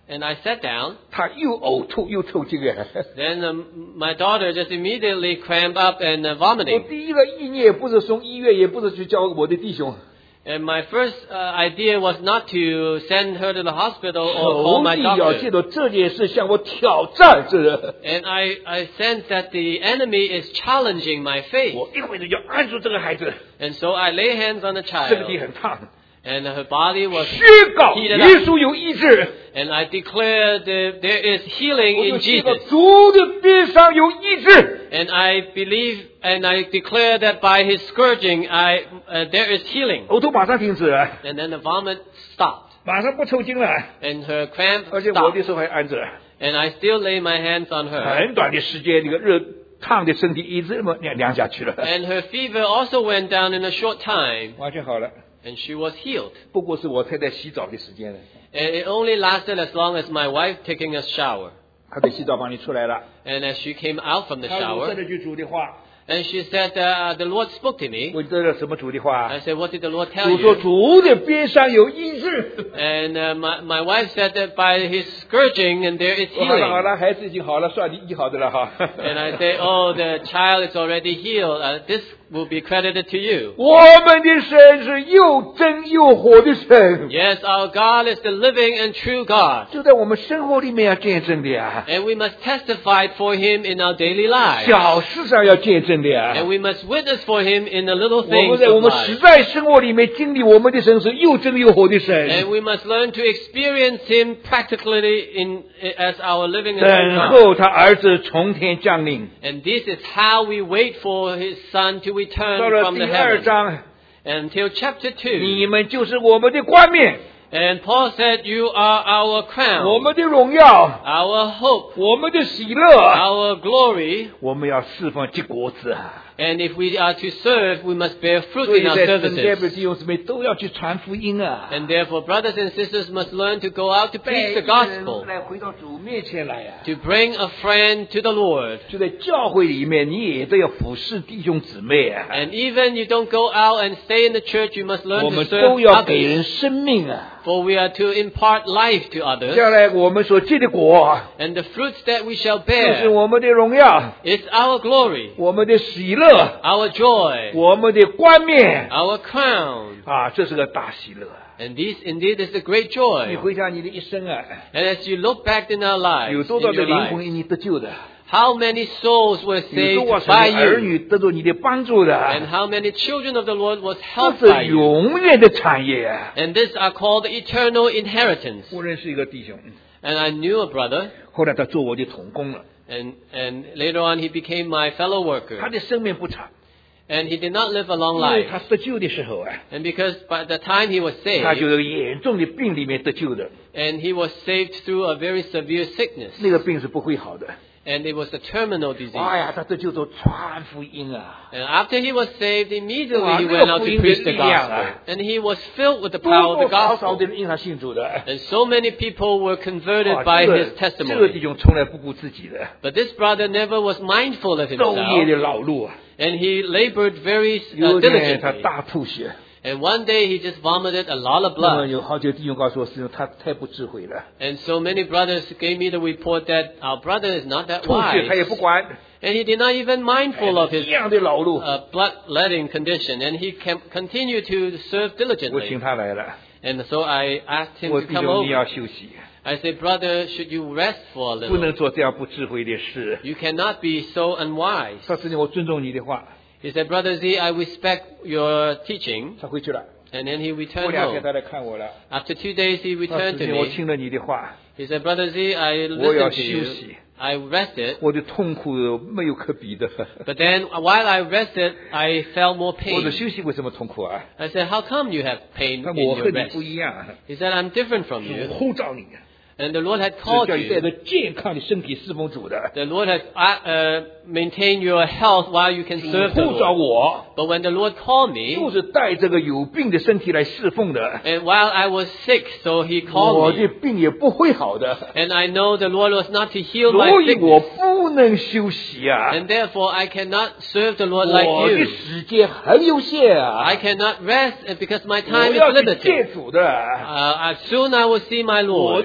S2: And I sat down.
S1: 他又呕吐又抽筋啊！
S2: Then um, my daughter just immediately cramped up and uh,
S1: 我
S2: vomiting.
S1: 第一个意念不是送医院，也不是去教我的弟兄。
S2: And my first uh, idea was not to send her to the hospital or
S1: 仇
S2: call my
S1: 敌要借
S2: doctor.
S1: 着这件事向我挑战这人，
S2: And I, I sense that the enemy is challenging my faith.
S1: 我一会子就按住这个孩子，
S2: And so I lay hands on the
S1: 身体
S2: child.
S1: 很烫，
S2: And her body was
S1: 宣告
S2: heated
S1: 耶
S2: up.
S1: 稣有医治。
S2: And I declare that there is healing
S1: 我
S2: in
S1: 就宣告
S2: Jesus.
S1: 主的鞭伤有医治。
S2: And I believe and I declare that by his scourging, I, uh, there is healing.
S1: 呕吐马上停止，
S2: And then the vomit stopped.
S1: 马上不抽筋了，
S2: And her cramp
S1: 而且我
S2: stopped.
S1: 的手还按着。
S2: And I still lay my hands on her.
S1: 很短的时间，那个热烫的身体一直这么凉凉下去了，
S2: And her fever also went down in a short time.
S1: 完全好了。
S2: And she was healed.
S1: 不过是我太太洗澡的时间了，
S2: And it only lasted as long as my wife taking a shower.
S1: 她在洗澡房里出来了，
S2: And as she came out from the
S1: 她说这
S2: shower,
S1: 了句主的话，
S2: and she said, uh, the Lord spoke to me.
S1: 我知道什么主的话
S2: I。said, what did the Lord tell
S1: 主说
S2: you?
S1: 主的鞭伤有医治。
S2: And uh, my, my wife said that by his scourging and there is
S1: 我好了好
S2: healing.
S1: 了，孩子已经好了，算你医好的了哈。
S2: And I say, oh, the child is already healed. Uh, this will be credited to you.
S1: 我们的神是又真又活的神，
S2: Yes, our God is the living and true God.
S1: 就在我们生活里面要见证的呀，
S2: And we must testify for him in our daily lives.
S1: 小事上要见证的呀。
S2: And we must witness for him in the little
S1: 我们
S2: things
S1: 在我
S2: of
S1: 们实
S2: life.
S1: 在生活里面经历我们的神是又真又活的
S2: And
S1: 神，
S2: we must learn to experience him practically in, as our living and true
S1: 等
S2: God.
S1: 候他儿子从天降临。
S2: And this is how we wait for his son to return
S1: 到了
S2: from
S1: 第
S2: the
S1: 二
S2: heavens.
S1: 章，
S2: Until chapter two.
S1: 你们就是我们的冠冕，
S2: And Paul said, you are our
S1: 我
S2: crown,
S1: 们的荣耀，
S2: our hope,
S1: 我们的喜乐，
S2: our glory.
S1: 我们要释放结果子啊！
S2: And if we are to serve, we must bear fruit
S1: 所以
S2: in our
S1: 在整个的
S2: services.
S1: 弟兄姊妹都要去传福音啊！
S2: And therefore, brothers and sisters must learn to go out to
S1: 带
S2: preach
S1: 一
S2: the
S1: 个人
S2: gospel,
S1: 来回到主面前来呀、啊！
S2: to bring a friend to the Lord.
S1: 就在教会里面，你也都要服侍弟兄姊妹啊！
S2: And even you don't go out and stay in the church, you must
S1: 我
S2: learn to
S1: 们
S2: serve
S1: 都要给
S2: others.
S1: 人生命啊！
S2: For we are to impart life to others.
S1: 将来我们所结的果，
S2: And the fruits that we shall
S1: 就是
S2: bear
S1: 我们的荣耀，
S2: is our glory,
S1: 我们的喜乐，
S2: our joy,
S1: 我们的冠冕
S2: our crown.
S1: 啊！这是个大喜乐。
S2: And this indeed is a great
S1: 你
S2: joy.
S1: 回想你的一生啊，
S2: And as you look back in our lives,
S1: 有
S2: in
S1: 多少的
S2: your
S1: 灵
S2: lives,
S1: 魂因你得救的？
S2: how many souls were
S1: 有多
S2: saved
S1: 少
S2: by
S1: 的儿
S2: you?
S1: 女得到你的帮助
S2: And
S1: 的？
S2: how many children of the Lord was
S1: 这
S2: helped
S1: 是
S2: by you?
S1: 永远的产业啊！
S2: And these are called eternal inheritance.
S1: 我认识一个弟兄，
S2: And I knew a brother,
S1: 后来他做我的同工了，
S2: and, and later on he became my fellow
S1: 他
S2: worker.
S1: 的生命不长，
S2: And he did not live a long
S1: 因为
S2: life.
S1: 他得救的时候啊，
S2: And because by the time he was
S1: 他就
S2: saved,
S1: 是严重的病里面得救的，
S2: and he was saved through a very severe sickness,
S1: 那个病是不会好的。
S2: and it was a terminal disease.
S1: 哎呀，他得救之后传福音啊！
S2: And after he was saved, immediately
S1: Wow,
S2: he
S1: 那个
S2: went out
S1: 福
S2: to
S1: 音的
S2: preach the
S1: 力量
S2: gospel.
S1: 啊！
S2: And he was filled with the
S1: 多
S2: power of
S1: 多
S2: the
S1: 少少
S2: gospel.
S1: 的人因他信主的。
S2: And so many people were converted
S1: 哇
S2: by
S1: 这
S2: his
S1: 个这个
S2: testimony.
S1: 弟兄从来不顾自己的，
S2: But this brother never was mindful of
S1: 昼夜
S2: himself,
S1: 的劳碌啊！
S2: and he labored very
S1: 有
S2: uh,
S1: 一天他
S2: diligently.
S1: 大吐血，
S2: And one day he just vomited a lot of
S1: 那么
S2: blood.
S1: 有好几个弟兄告诉我，师兄他太不智慧了，
S2: And so many brothers gave me the report that our brother is not that
S1: 吐血他也
S2: wise.
S1: 不管，
S2: And he did not even mindful of
S1: 一
S2: his
S1: 样的劳碌。
S2: uh, bloodletting condition. And he can continue to serve
S1: 我请
S2: diligently.
S1: 他来了，
S2: And so I asked him
S1: 我
S2: to
S1: 弟
S2: come
S1: 兄你要
S2: over.
S1: 休息，
S2: I said, brother, should you rest for a
S1: 不
S2: little?
S1: 能做这样不智慧的事。
S2: You cannot be so unwise.
S1: 他师兄，我尊重你的话，
S2: He said, brother Z, I respect your teaching.
S1: 他回去了。
S2: And then he
S1: 过
S2: returned
S1: 两天
S2: home.
S1: 他来看我了，
S2: After two days, he
S1: 他
S2: returned
S1: 师
S2: to
S1: 兄，我
S2: me.
S1: 听了你的话，
S2: He said, brother Z, I
S1: 我要
S2: listened to
S1: 休
S2: you.
S1: 息，
S2: I rested.
S1: 我的痛苦没有可比的。
S2: But then while I rested, I felt more
S1: 我的
S2: pain.
S1: 休息为什么痛苦啊？
S2: I said, how come you have pain
S1: 他
S2: in
S1: 我
S2: your
S1: 和你
S2: rest?
S1: 不一样，
S2: He said, I'm different from
S1: 主
S2: you.
S1: 呼召你，
S2: And the Lord had
S1: 是
S2: called
S1: 叫你带
S2: you.
S1: 着健康的身体侍奉主的。
S2: The Lord has uh, uh, maintained your health while you can
S1: 主
S2: serve the
S1: 呼召
S2: Lord.
S1: 我，
S2: But when the Lord called me,
S1: 就是带这个有病的身体来侍奉的。
S2: and while I was sick, so He
S1: 我
S2: called
S1: 的
S2: me.
S1: 病也不会好的，
S2: And I know the Lord was not to heal my
S1: 所以我
S2: sickness.
S1: 不能休息啊！
S2: And therefore I cannot serve the Lord like
S1: 我的
S2: you.
S1: 时间很有限啊！
S2: I cannot rest uh, because my
S1: 我
S2: time is
S1: 要去
S2: limited.
S1: 见主的，
S2: Uh, uh, soon I will see my
S1: 我
S2: Lord.
S1: 的时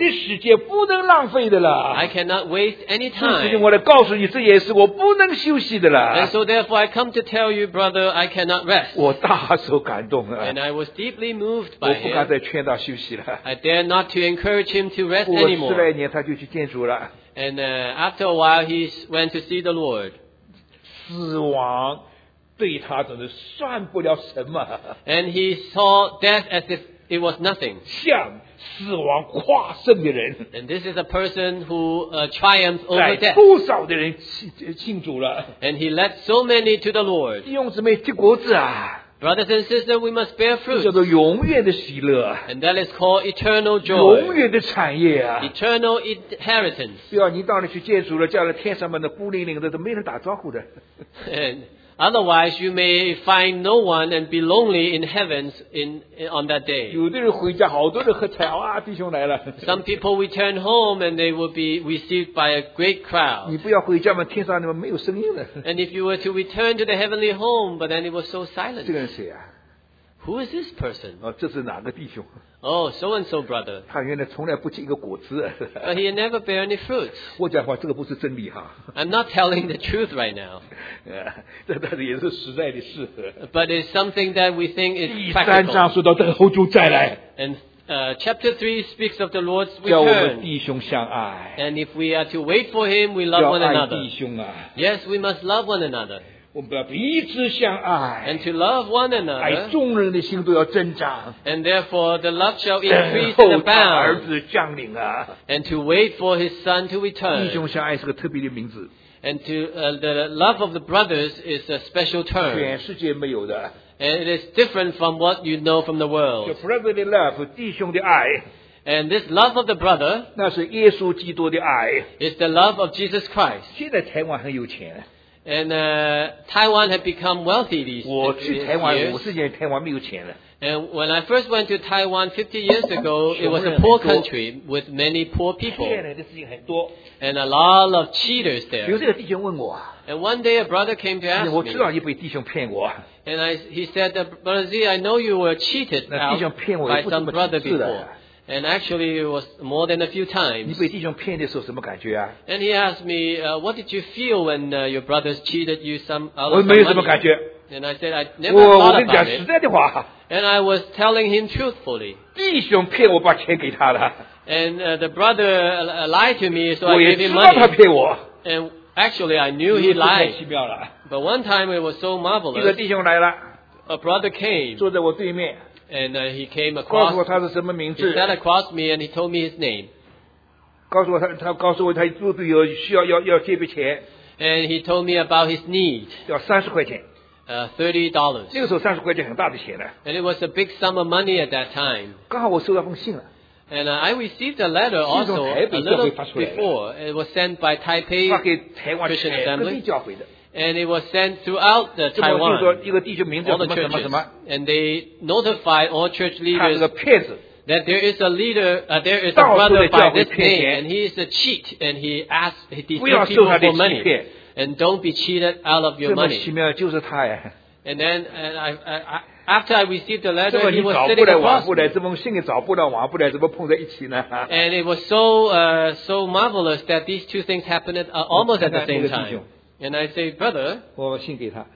S1: 间不能浪费的了。
S2: I cannot waste any
S1: 这事情
S2: time.
S1: 我来告诉你，这也是我不能休息的
S2: And
S1: 了。
S2: so therefore I come to tell you, brother, I cannot rest.
S1: 我大受感动啊！
S2: And I was deeply moved
S1: 我
S2: by
S1: 不敢
S2: him.
S1: 再劝他休息了。
S2: I dare not to encourage him to rest
S1: 过了十
S2: anymore.
S1: 来年，他就去见主了。
S2: And uh, after a while, he s- went to see the Lord.
S1: 死亡对他真的算不了什么，
S2: And he saw death as if it was nothing.
S1: 向死亡跨胜的人，
S2: And this is a person who uh, triumphed over
S1: 在
S2: death.
S1: 多少的人信信主了？
S2: And he led so many to the Lord.
S1: 弟兄姊妹，结果子啊，
S2: Brothers and sisters, we must bear
S1: 这
S2: fruit.
S1: 叫做永远的喜乐，
S2: And that is called eternal
S1: 永
S2: joy,
S1: 远的产业啊！
S2: eternal inheritance.
S1: 不要你到那去见主了，叫了天上们的孤零零的，都没人打招呼的。
S2: And otherwise, you may find no one and be lonely in heavens in, in on that day.
S1: 有的人回家，好多人喝彩啊，弟兄来了。
S2: Some people return home and they will be received by a great
S1: 你
S2: crowd.
S1: 不要回家嘛，天上那么没有声音的。
S2: And if you were to return to the heavenly home, but then it was so
S1: 这
S2: silent.
S1: 个人谁啊？
S2: Who is this person?
S1: 哦，这是哪个弟兄？
S2: Oh, so and so brother.
S1: 他原来从来不结一个果子。
S2: But he never bear any fruit.
S1: 我讲话这个不是真理哈，
S2: I'm not telling the truth right now,
S1: 呃，这但是也是实在的事。
S2: but it's something that we think
S1: 第
S2: is
S1: 三章
S2: practical.
S1: 说到等候主再来，
S2: And uh, chapter three speaks of the Lord's
S1: 叫我们
S2: return.
S1: 弟兄相爱，
S2: And if we are to wait for him, we love
S1: 要
S2: one
S1: 爱
S2: another.
S1: 弟兄啊，
S2: Yes, we must love one another.
S1: 我们要彼此相爱，
S2: And to love one
S1: 爱
S2: another.
S1: 众人的心都要增长，
S2: And therefore the love shall
S1: 等
S2: increase
S1: 候
S2: and
S1: 他儿
S2: abound.
S1: 子降临啊！
S2: And to wait for his son to
S1: 弟
S2: return.
S1: 兄相爱是个特别的名字，
S2: And to uh, the love of the brothers is a special term.
S1: 全世界没有的。
S2: And it is different from what you know from the
S1: 叫
S2: world.
S1: brotherly love，弟兄的爱，
S2: And this love of the brother
S1: 那是耶稣基督的爱。
S2: is the love of Jesus Christ.
S1: 现在台湾很有钱，
S2: And uh, Taiwan had become wealthy these,
S1: 我
S2: these
S1: 去台湾
S2: years.
S1: 五十年，台湾没有钱了。
S2: And when I first went to Taiwan fifty years ago, it was a poor country with many poor people
S1: 骗人的事情很多。
S2: and a lot of cheaters
S1: 有
S2: there.
S1: 这个弟兄问我，
S2: And one day a brother came to ask
S1: 我
S2: me,
S1: 知道你被弟兄骗过，
S2: and I, he said, Brother Z, I know you were cheated
S1: 那弟兄
S2: out
S1: 骗我也
S2: by
S1: 不这
S2: some
S1: 么
S2: brother
S1: 几次的
S2: before. And actually it was more than a few
S1: 你
S2: times.
S1: 被弟兄骗的时候什么感觉啊？
S2: And he asked me, uh, what did you feel when uh, your brothers cheated you some out
S1: 我
S2: of
S1: 没
S2: some
S1: 有什么感
S2: money?
S1: 觉。
S2: And I said, I never
S1: 我我
S2: thought
S1: 跟你讲
S2: about
S1: 实
S2: it.
S1: 在的话，
S2: And I was telling him truthfully.
S1: 弟兄骗我把钱给他了，
S2: And uh, the brother uh, lied to me, so I
S1: 我也
S2: gave
S1: 知
S2: him
S1: 道他
S2: money.
S1: 骗我。
S2: And actually, I knew he
S1: 太
S2: lied.
S1: 奇妙了。
S2: But one time it was so
S1: 一个
S2: marvelous.
S1: 弟兄来了，
S2: A brother came,
S1: 坐在我对面，
S2: and uh, he came
S1: 告诉我
S2: across.
S1: 他是什么名
S2: He
S1: 字，
S2: sat across me, and he told me his name.
S1: 告诉我他他告诉我他肚子有需要要要借笔钱，
S2: And he told me about his need,
S1: 要三十块钱。
S2: uh, thirty dollars.
S1: 那个时候三十块钱很大的钱了。
S2: And it was a big sum of money at that time.
S1: 刚好我收到封信了，
S2: And uh, I received a letter also a little before. It was sent by
S1: 发
S2: Taipei,
S1: 给台湾
S2: Christian
S1: 全
S2: Assembly
S1: 地教会的。
S2: and it was sent throughout the
S1: 这么就说
S2: Taiwan,
S1: 一个弟兄名字
S2: all
S1: 叫
S2: the
S1: 什么什么
S2: churches.
S1: 什么，
S2: And they notified all church
S1: 他是
S2: leaders
S1: 个骗子，
S2: that there is a leader, uh, there is a
S1: 到处的
S2: brother by
S1: 教会
S2: this
S1: 骗
S2: name,
S1: 钱。
S2: and he is a cheat, and he asks, he
S1: 不要
S2: deceives
S1: 受
S2: people
S1: 他的
S2: for
S1: 欺
S2: money,
S1: 骗。
S2: and don't be cheated out of your
S1: 这么
S2: money.
S1: 奇妙，就是他呀。
S2: And then, and I, I, I, after I received the
S1: 这
S2: letter,
S1: 么
S2: he
S1: 你
S2: was
S1: 找
S2: sitting
S1: 不来往
S2: across
S1: 不来，
S2: me.
S1: 这封信也找不来往不来，怎么碰在一起呢？
S2: And it was so, uh, so marvelous that these two things happened at, uh, almost at the same time. And I say, brother,
S1: 我信给他，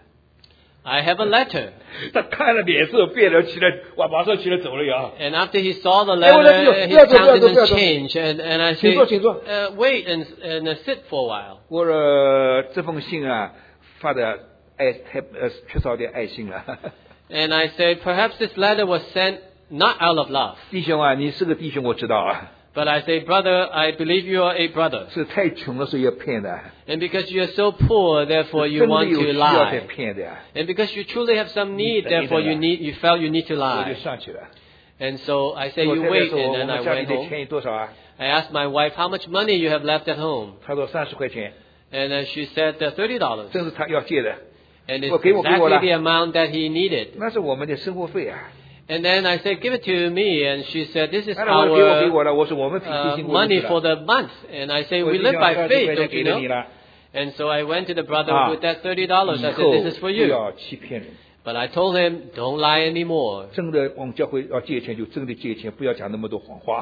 S2: I have a letter.
S1: 他看了脸色变了起来，哇，马上起来走了呀。
S2: And after he saw the
S1: 哎，我来，
S2: letter,
S1: 不要
S2: his
S1: 走，不要走，不要
S2: countenance
S1: 走。
S2: changed. And, and I
S1: 请
S2: say,
S1: 坐，请坐。
S2: uh, wait and, and uh, sit for a while.
S1: 我说这封信啊，发的爱太呃缺少点爱心了。
S2: And I said, perhaps this letter was sent not out of love.
S1: 弟兄啊，你是个弟兄，我知道啊，
S2: But I say, brother, I believe you are a brother.
S1: 是太穷了，所以要骗的。
S2: And because you are so poor, therefore you
S1: 真的
S2: want
S1: 有
S2: to
S1: 需要才
S2: lie.
S1: 骗的呀。
S2: And because you truly have some need,
S1: 你等一
S2: therefore
S1: 等啊。
S2: you need, you felt you need to
S1: 我就
S2: lie.
S1: 上去了。
S2: And so I say,
S1: 我
S2: you
S1: 太太
S2: wait,
S1: 说
S2: and
S1: 我
S2: then I
S1: 们家里
S2: went
S1: 的
S2: home.
S1: 钱有多少啊？
S2: I asked my wife, how much money you have left at home?
S1: 她说三十块钱，
S2: And uh, she said uh, thirty dollars.
S1: 正是她要借的，
S2: And it's
S1: 我给我给我了。
S2: exactly the amount that he needed.
S1: 那是我们的生活费啊。
S2: And then I said, give it to me. And she said, this is
S1: 当然我给我给
S2: our
S1: 我了，我说我们凭信
S2: uh,
S1: 心过日
S2: money
S1: 子
S2: for
S1: 了。
S2: the month. And I say,
S1: 我
S2: we
S1: 就
S2: live
S1: 将
S2: by
S1: 三十
S2: faith,
S1: 块钱
S2: don't
S1: 给
S2: you
S1: 了你
S2: know?
S1: 了，
S2: And so I went to the brother
S1: Ah.
S2: with that thirty dollars.
S1: 以
S2: I
S1: 后
S2: said, this is for
S1: 不
S2: you.
S1: 要欺骗人。
S2: But I told him, don't lie anymore.
S1: 真的，我们教会要借钱就真的借钱，不要讲那么多谎话。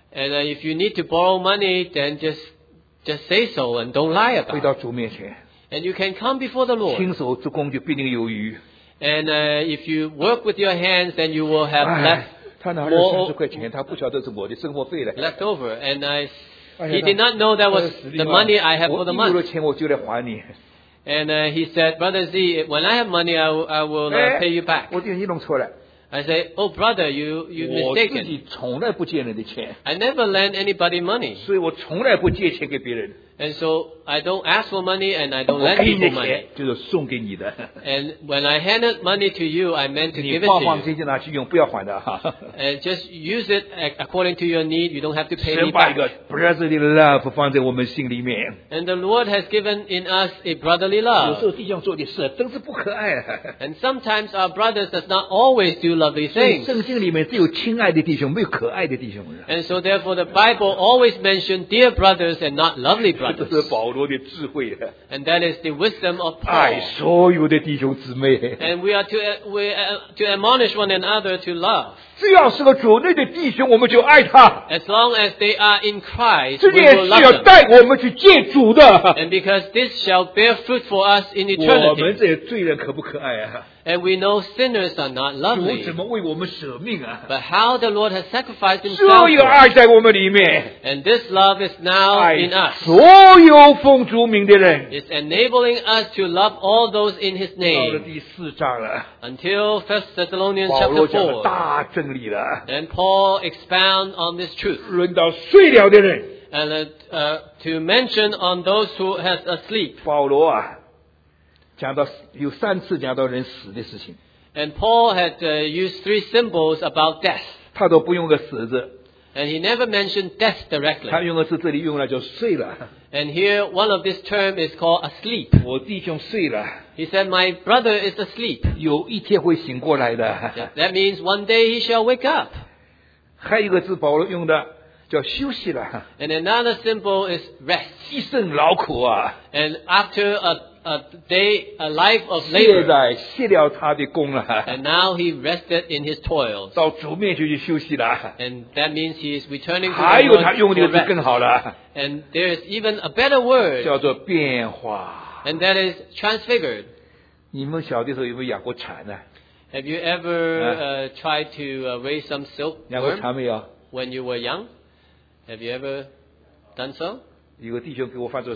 S2: And uh, if you need to borrow money, then just just say so and don't lie
S1: 回
S2: about
S1: 到
S2: it.
S1: 主面前，
S2: And you can come before the Lord.
S1: 亲手做工就必定有余。
S2: And uh, if you work with your hands, then you will have
S1: 哎
S2: left
S1: 他拿了
S2: more
S1: 三十块钱，他不晓得是我的生活费了。
S2: left over. And I,
S1: 哎
S2: he
S1: 呀
S2: did not know that
S1: 他
S2: was
S1: 死力
S2: the
S1: 嘛
S2: money I have
S1: 我
S2: for the
S1: 一有了
S2: month.
S1: 钱我就来还你。
S2: And uh, he said, Brother Z, when I have money, I will, I will uh,
S1: 哎
S2: pay you back.
S1: 我弟兄你弄错了，
S2: I say, oh brother, you you
S1: 我自
S2: mistaken.
S1: 己从来不借人的钱，
S2: I never lend anybody money.
S1: 所以我从来不借钱给别人。
S2: And so I don't ask for money and I don't
S1: 我
S2: lend
S1: 给你
S2: people
S1: 的
S2: money.
S1: 钱就是送给你的，
S2: And when I handed money to you, I meant to
S1: 你
S2: give it
S1: 放
S2: to
S1: 放
S2: you.
S1: 心心拿去用，不要还的哈。
S2: And just use it ac- according to your need. You don't have to pay
S1: 神
S2: me
S1: 把一
S2: back.
S1: 个 brotherly love 放在我们心里面。
S2: And the Lord has given in us a brotherly
S1: 有时
S2: love.
S1: 候弟兄做的事真是不可爱啊。
S2: And sometimes our brothers does not always do lovely
S1: 所以
S2: things.
S1: 圣经里面只有亲爱的弟兄，没有可爱的弟兄。
S2: And so therefore the Bible always mentions dear brothers and not lovely
S1: 这
S2: brothers.
S1: 是保罗的智慧啊，
S2: And that is the wisdom of
S1: 爱
S2: Paul.
S1: 所有的弟兄姊妹。
S2: And we are to, uh, we, uh, to admonish one another to love.
S1: 只要是个主内的弟兄，我们就爱他。
S2: As long as they are in Christ,
S1: 这
S2: we
S1: 件
S2: will
S1: 事
S2: love
S1: 要
S2: them.
S1: 带我们去见主的。
S2: And because this shall bear fruit for us in
S1: 我们
S2: eternity.
S1: 这些罪人可不可爱啊？
S2: And we know sinners are not
S1: 主
S2: lovely.
S1: 怎么为我们舍命啊？
S2: But how the Lord has sacrificed
S1: 所
S2: himself
S1: 有
S2: for us.
S1: 爱在我们里面，
S2: And this love is now
S1: 爱
S2: in us.
S1: 所有奉主名的人。
S2: It's enabling us to love all those in his
S1: 到了
S2: name.
S1: 第四章了，
S2: Until First Thessalonians
S1: 保
S2: chapter
S1: 罗讲了
S2: four.
S1: 大真理了。
S2: And Paul expound on this truth.
S1: 论到睡了的人，
S2: And uh, uh, to mention on those who has asleep.
S1: 保罗啊，讲到有三次讲到人死的事情，
S2: And Paul had uh, used three symbols about death.
S1: 他都不用个死字，
S2: And he never mentioned death
S1: 他
S2: directly.
S1: 用的是这里用了叫睡了。
S2: And here one of this term is called asleep.
S1: 我弟兄睡了，
S2: He said, my brother is asleep.
S1: 有一天会醒过来的。
S2: That means one day he shall wake up.
S1: 还有一个字保罗用的叫休息了，
S2: And another symbol is rest.
S1: 一生劳苦啊，
S2: And after a, a day, a life of
S1: 现
S2: labor,
S1: 在卸了他的功了，
S2: and now he rested in his toils.
S1: 到主面前去休息了。
S2: And that means he is returning to
S1: 还
S2: the
S1: 有他
S2: Lord
S1: 用的
S2: for
S1: 字更
S2: rest.
S1: 好了，
S2: And there is even a better word,
S1: 叫做变化。
S2: and that is transfigured.
S1: 你们小的时候有没有养过蚕呢？
S2: Have you ever uh, tried to uh, raise some
S1: 养过
S2: silkworm
S1: 蚕没有？
S2: when you were young? Have you ever done so?
S1: 有个弟兄给我翻作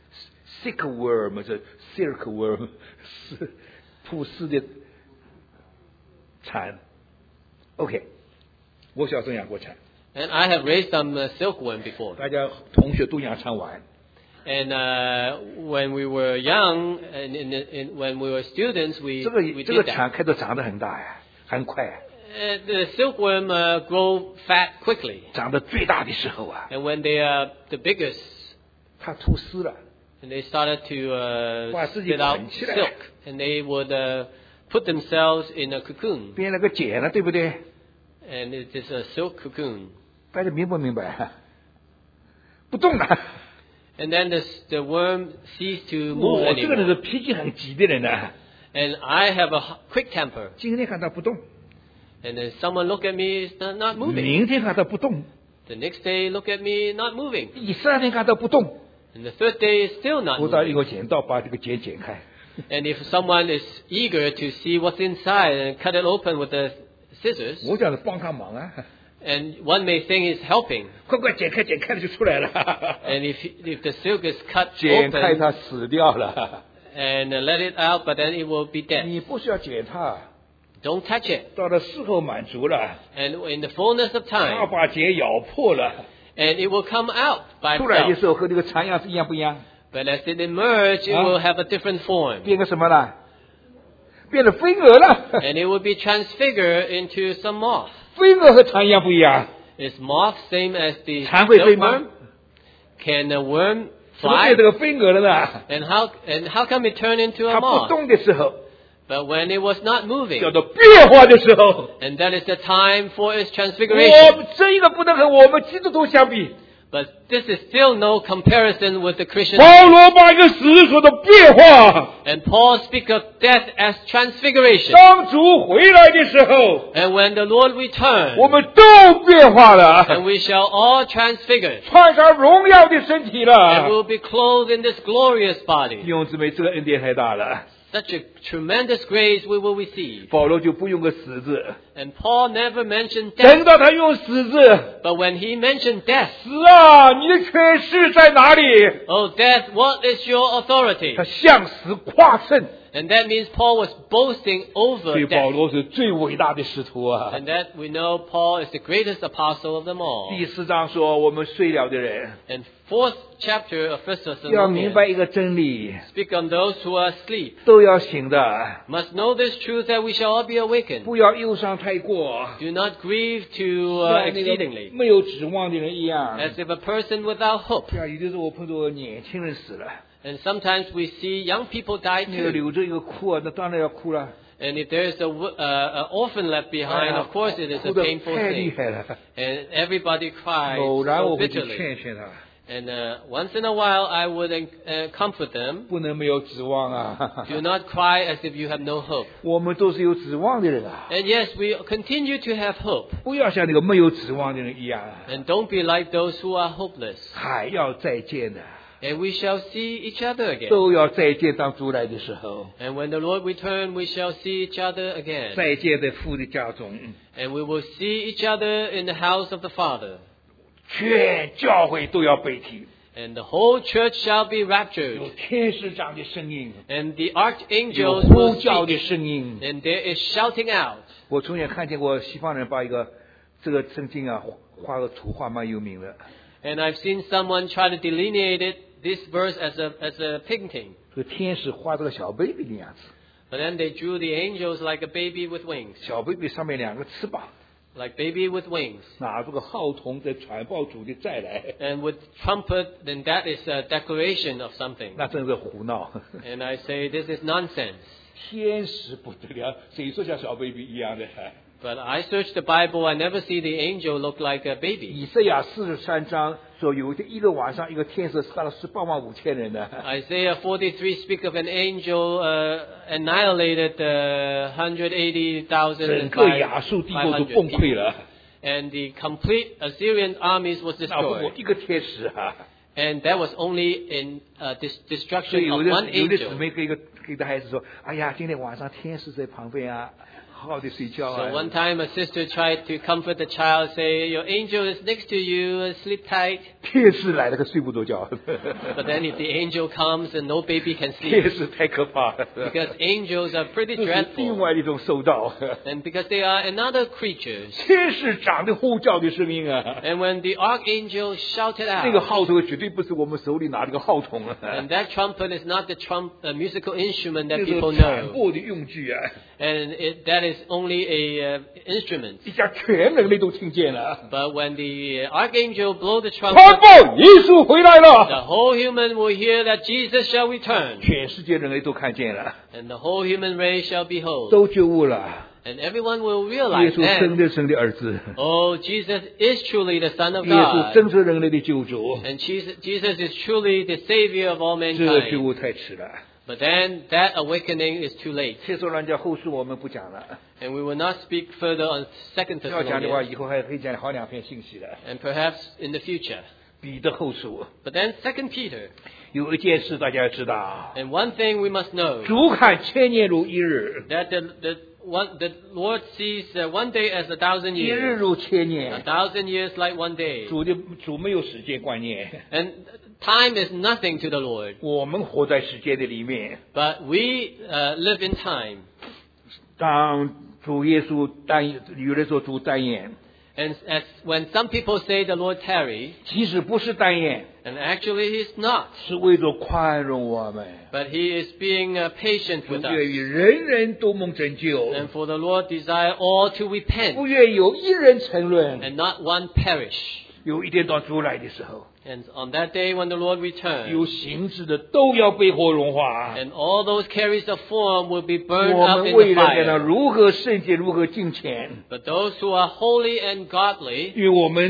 S1: silkworm， 是 silkworm， 是吐丝的蚕。OK， 我小时候养过蚕，
S2: And I have raised some uh, silkworm before.
S1: 大家同学都养蚕玩。
S2: And uh, when we were young, and in, in, when we were students, we,
S1: 这个
S2: we
S1: 这个
S2: did that.
S1: 蚕开始长得很大呀，很快啊，
S2: Uh, the silkworm uh, grow fat quickly.
S1: 长得最大的时候啊，
S2: And when they are the biggest,
S1: 它吐丝了，
S2: and they started to uh,
S1: 把自己
S2: spit out
S1: 捆起来。
S2: silk, and they would uh, put themselves in a cocoon.
S1: 编了个茧了，对不对？
S2: And it is a silk cocoon.
S1: 大家明不明白？不动了。
S2: And then the, the worm ceased to move
S1: 我这个人是
S2: anymore.
S1: 脾气很急的人呢、
S2: And I have a h- quick temper.
S1: 今天看他不动，
S2: And then someone look at me, is not, not moving.
S1: 明天看他不动，
S2: The next day, look at me, not moving.
S1: 第三天看他不动，
S2: And the third day is still not
S1: 我到一
S2: moving.
S1: 个剪刀把这个茧剪开，
S2: And if someone is eager to see what's inside and cut it open with the scissors,
S1: 我想是帮他忙啊，
S2: and one may think he's helping.
S1: 快快剪开，剪开了就出来了。
S2: And if if the silk is cut
S1: 剪开
S2: open
S1: 它死掉了，
S2: and uh, let it out, but then it will be dead.
S1: 你不需要剪它，
S2: Don't touch it.
S1: 到了时候满足了，
S2: And in the fullness of
S1: 它
S2: time,
S1: 把茧咬破了，
S2: and it will come out by
S1: 出来的
S2: itself.
S1: 时候和那个蚕样是一样不一样？
S2: But as it emerges, it
S1: Huh?
S2: will have a different form.
S1: 变个什么了？变成飞蛾了。
S2: And it will be transfigured into some moth.
S1: 飞蛾和蚕一样不一样？
S2: Is moth same as the
S1: 蚕会飞吗？
S2: silkworm? Can a worm
S1: 怎么
S2: fly?
S1: 变这个飞蛾了呢？
S2: And how and how come it turn into a
S1: 它不
S2: moth?
S1: 动的时候，
S2: But when it was not moving,
S1: 叫做变化的时候。
S2: and that is the time for its
S1: 我
S2: transfiguration.
S1: 们这一个不能和我们基督徒相比。
S2: But this is still no comparison with the Christian.
S1: 保罗把一个死所的变化，
S2: And Paul speaks of death as transfiguration.
S1: 当主回来的时候，
S2: And when the Lord returns,
S1: 我们都变化了，
S2: and we shall all transfigure,
S1: 穿上荣耀的身体
S2: and
S1: 了。
S2: we'll be clothed in this glorious body.
S1: 弟兄姊妹，这个恩典太大了，
S2: Such a tremendous grace we will receive.
S1: 保罗就不用个死字，
S2: And Paul never mentioned
S1: 等
S2: death.
S1: 到他用死字，
S2: But when he mentioned death,
S1: 死啊，你的权势在哪里？
S2: oh death, what is your authority?
S1: 他向死夸胜，
S2: And that means Paul was boasting
S1: 所以
S2: over
S1: 保
S2: death.
S1: 罗是最伟大的使徒啊。
S2: And that we know Paul is the greatest apostle of them all.
S1: 第四章说，我们睡了的人
S2: And fourth chapter of First
S1: 要明白
S2: Thessalonians
S1: 一个真理，
S2: speak on those who are asleep.
S1: 都要醒的，
S2: Must know this truth that we shall all be awakened.
S1: 不要忧伤太过，
S2: Do not grieve too uh,
S1: 像那个
S2: exceedingly,
S1: 没有指望的人一样。
S2: as if a person without hope.
S1: 对啊，有的时候我碰到年轻人死了，
S2: And sometimes we see young people die
S1: 那个
S2: too.
S1: 留着一个哭啊，那当然要哭了。
S2: And if there is a w- uh, an orphan left
S1: 哎
S2: behind,
S1: 呀
S2: of course it is
S1: 哭
S2: a
S1: 得
S2: painful
S1: 太厉
S2: thing.
S1: 害了。
S2: And everybody cries
S1: 偶然
S2: so
S1: 我会去
S2: bitterly.
S1: 劝劝他，
S2: And uh, once in a while I would uh, comfort them.
S1: 不能没有指望啊。
S2: Do not cry as if you have no hope.
S1: 我们都是有指望的人啊，
S2: And yes, we continue to have hope.
S1: 不要像那个没有指望的人一样啊，
S2: And don't be like those who are hopeless.
S1: 还要再见的，
S2: And we shall see each other again.
S1: 都要再见。当主来的时候，
S2: And when the Lord returns, we shall see each other again.
S1: 再见在父的家中，
S2: And we will see each other in the house of the Father.
S1: 全教会都要被提，
S2: And the whole church shall be
S1: 有
S2: raptured.
S1: 天使长的声音，
S2: And the
S1: 有
S2: archangels
S1: 呼
S2: will
S1: 叫的
S2: speak.
S1: 声音。
S2: And there is shouting out.
S1: 我从前看见过西方人把一个这个圣经啊画个图画蛮有名的，
S2: And I've seen someone try to delineate it, this verse as a, as a painting.
S1: 这个天使画这个小 baby 的样子，
S2: But then they drew the angels like a baby with wings.
S1: 小 baby 上面两个翅膀，
S2: Like baby with wings.
S1: 拿这个号筒在传报主的再来，
S2: And with trumpet, then that is a declaration of something.
S1: 那真是胡闹。
S2: And I say, this is nonsense.
S1: 天使不得了，谁说像小 baby 一样的？
S2: But I search the Bible, I never see the angel look like a baby.
S1: 以赛亚四十三章说，有一天一个晚上，一个天使杀了十八万五千人呢。
S2: Isaiah forty-three speak of an angel uh, annihilated uh, one hundred eighty thousand
S1: 整
S2: and
S1: 个亚述帝国都
S2: five
S1: 崩
S2: hundred
S1: 溃了。
S2: And the complete Assyrian armies was
S1: 那不过
S2: destroyed.
S1: 一个天使啊，
S2: And that was only in uh, dis-
S1: 所以
S2: destruction
S1: 有
S2: of
S1: 的
S2: one
S1: 有的姊
S2: angel.
S1: 妹给一个给的孩子说：“哎呀，今天晚上天使在旁边啊，好好的睡觉
S2: So
S1: 啊。”
S2: one time a sister tried to comfort the child, say, your angel is next to you, sleep tight.
S1: 天使来了，可睡不着觉。
S2: But then if the angel comes and no baby can
S1: 天
S2: sleep,
S1: 使太可怕了，
S2: because angels are pretty
S1: 这是另
S2: dreadful.
S1: 外的一种受造。
S2: And because they are another creatures.
S1: 天使长的呼叫的声音啊，
S2: And when the archangel shouted
S1: 那个
S2: out,
S1: 号筒绝对不是我们手里拿这个号筒啊，
S2: and that trumpet is not the trump, uh, musical instrument
S1: 这
S2: that
S1: 是
S2: people
S1: 传
S2: know.
S1: 播的用具啊，
S2: And it, that is only a uh, instrument.
S1: 一家全人类都听见了。
S2: But when the archangel blow the
S1: 传
S2: trumpet,
S1: 播，耶稣回来了，
S2: the whole human will hear that Jesus shall return.
S1: 全世界人类都看见了，
S2: And the whole human race shall behold.
S1: 都觉悟了。
S2: And everyone will
S1: 耶
S2: realize
S1: 稣真
S2: then,
S1: 的神的儿子，
S2: oh, Jesus is truly the Son of
S1: 耶稣
S2: God.
S1: 真是人类的救主。
S2: And Jesus, Jesus is truly the Savior of all
S1: 这个觉
S2: mankind.
S1: 悟太迟了。
S2: But then that awakening is too late.
S1: 切说人家后书我们不讲了，
S2: And we will not speak further on Second
S1: 要讲的话
S2: Thessalonians.
S1: 以后还可以讲好两篇信息的。
S2: And perhaps in the future.
S1: 彼得后书
S2: But then Second Peter.
S1: 有一件事大家要知道，
S2: And one thing we must know.
S1: 主看千年如一日，
S2: That the, the, one, the Lord sees uh, one day as a thousand
S1: 一日
S2: years.
S1: 如千
S2: A
S1: 年。
S2: thousand years like one day.
S1: 主的主没有时间观念，
S2: And time is nothing to the Lord.
S1: 我们活在时间的里面。
S2: But we uh, live in time.
S1: 当主耶稣单，有人说主单眼，
S2: And as when some people say the Lord tarry,
S1: 其实不是单眼，
S2: and actually He's not.
S1: 是为了宽容我们，
S2: But He is being uh, patient
S1: 不
S2: with
S1: 愿
S2: us.
S1: 意人人都蒙拯救，
S2: And for the Lord desire all to
S1: 不
S2: repent,
S1: 愿意有一人沉沦。
S2: and not one perish.
S1: 有一天到主来的时候，
S2: And on that day when the Lord
S1: 有
S2: returns,
S1: 形质的都要被火融化。
S2: and all those carries of form will be burned
S1: 我
S2: up
S1: 们
S2: in
S1: 为
S2: the
S1: 了在那
S2: fire.
S1: 如何圣洁，如何敬虔，
S2: But those who are holy and godly,
S1: 因为我们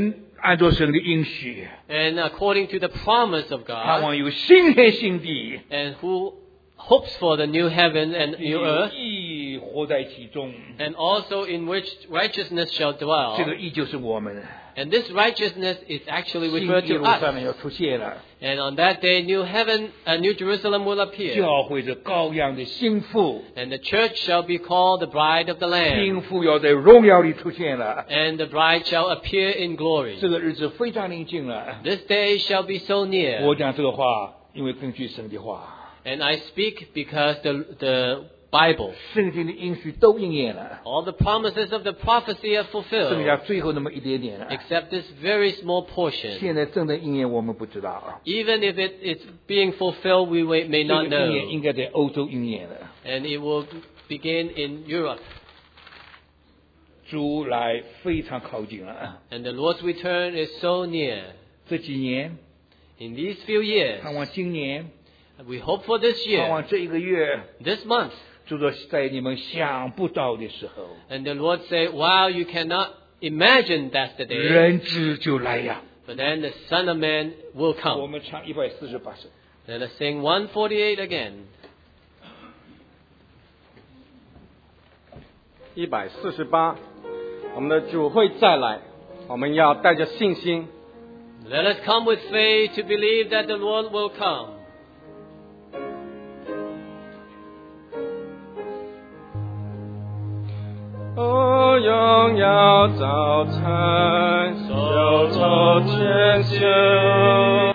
S1: 按照神的应许，
S2: and according to the promise of
S1: 盼
S2: God,
S1: 望有新天新地，
S2: and who hopes for the new heaven and new
S1: 有
S2: earth,
S1: 义活在其中。
S2: and also in which righteousness shall
S1: 这
S2: dwell.
S1: 个义就是我们，
S2: And this righteousness is actually
S1: 新
S2: referred
S1: 耶
S2: to
S1: 路撒冷
S2: us.
S1: 要出现了，
S2: And on that day, new heaven, a new Jerusalem will appear.
S1: 教会这羔羊的心腹，
S2: And the church shall be called the bride of the Lamb.
S1: 心腹要在荣耀里出现了。
S2: And the bride shall appear in glory.
S1: 这个日子非常临近了。
S2: This day shall be so
S1: 我
S2: near.
S1: 讲这个话，因为根据神的话，
S2: And I speak because the, the Bible,
S1: 圣经的应许都应验了，
S2: all the promises of the prophecy are
S1: 剩下
S2: fulfilled,
S1: 最后那么一点点了。
S2: except this very small portion.
S1: 现在正在应验，我们不知道。
S2: Even if it is being fulfilled, we may may
S1: 这
S2: not
S1: 个应验
S2: know.
S1: 应该在欧洲应验了。
S2: And it will begin in Europe.
S1: 主来非常靠近了。
S2: And the Lord's return is so near.
S1: 这几年，
S2: In these few years,
S1: 盼望今年，
S2: we hope for this
S1: 盼
S2: year,
S1: 望这一个月，
S2: this month.
S1: 就说在你们想不到的时候，
S2: And the Lord say, wow, you cannot imagine that's the day.
S1: 人子就来呀。
S2: But then the Son of Man will
S1: 我
S2: come.
S1: 们唱一百四十八首。
S2: Let us sing one forty-eight again.
S3: 一百四十八，我们的主会再来，我们要带着信心。
S2: Let us come with faith to believe that the Lord will come.
S3: 哦，荣耀早晨，手中牵手。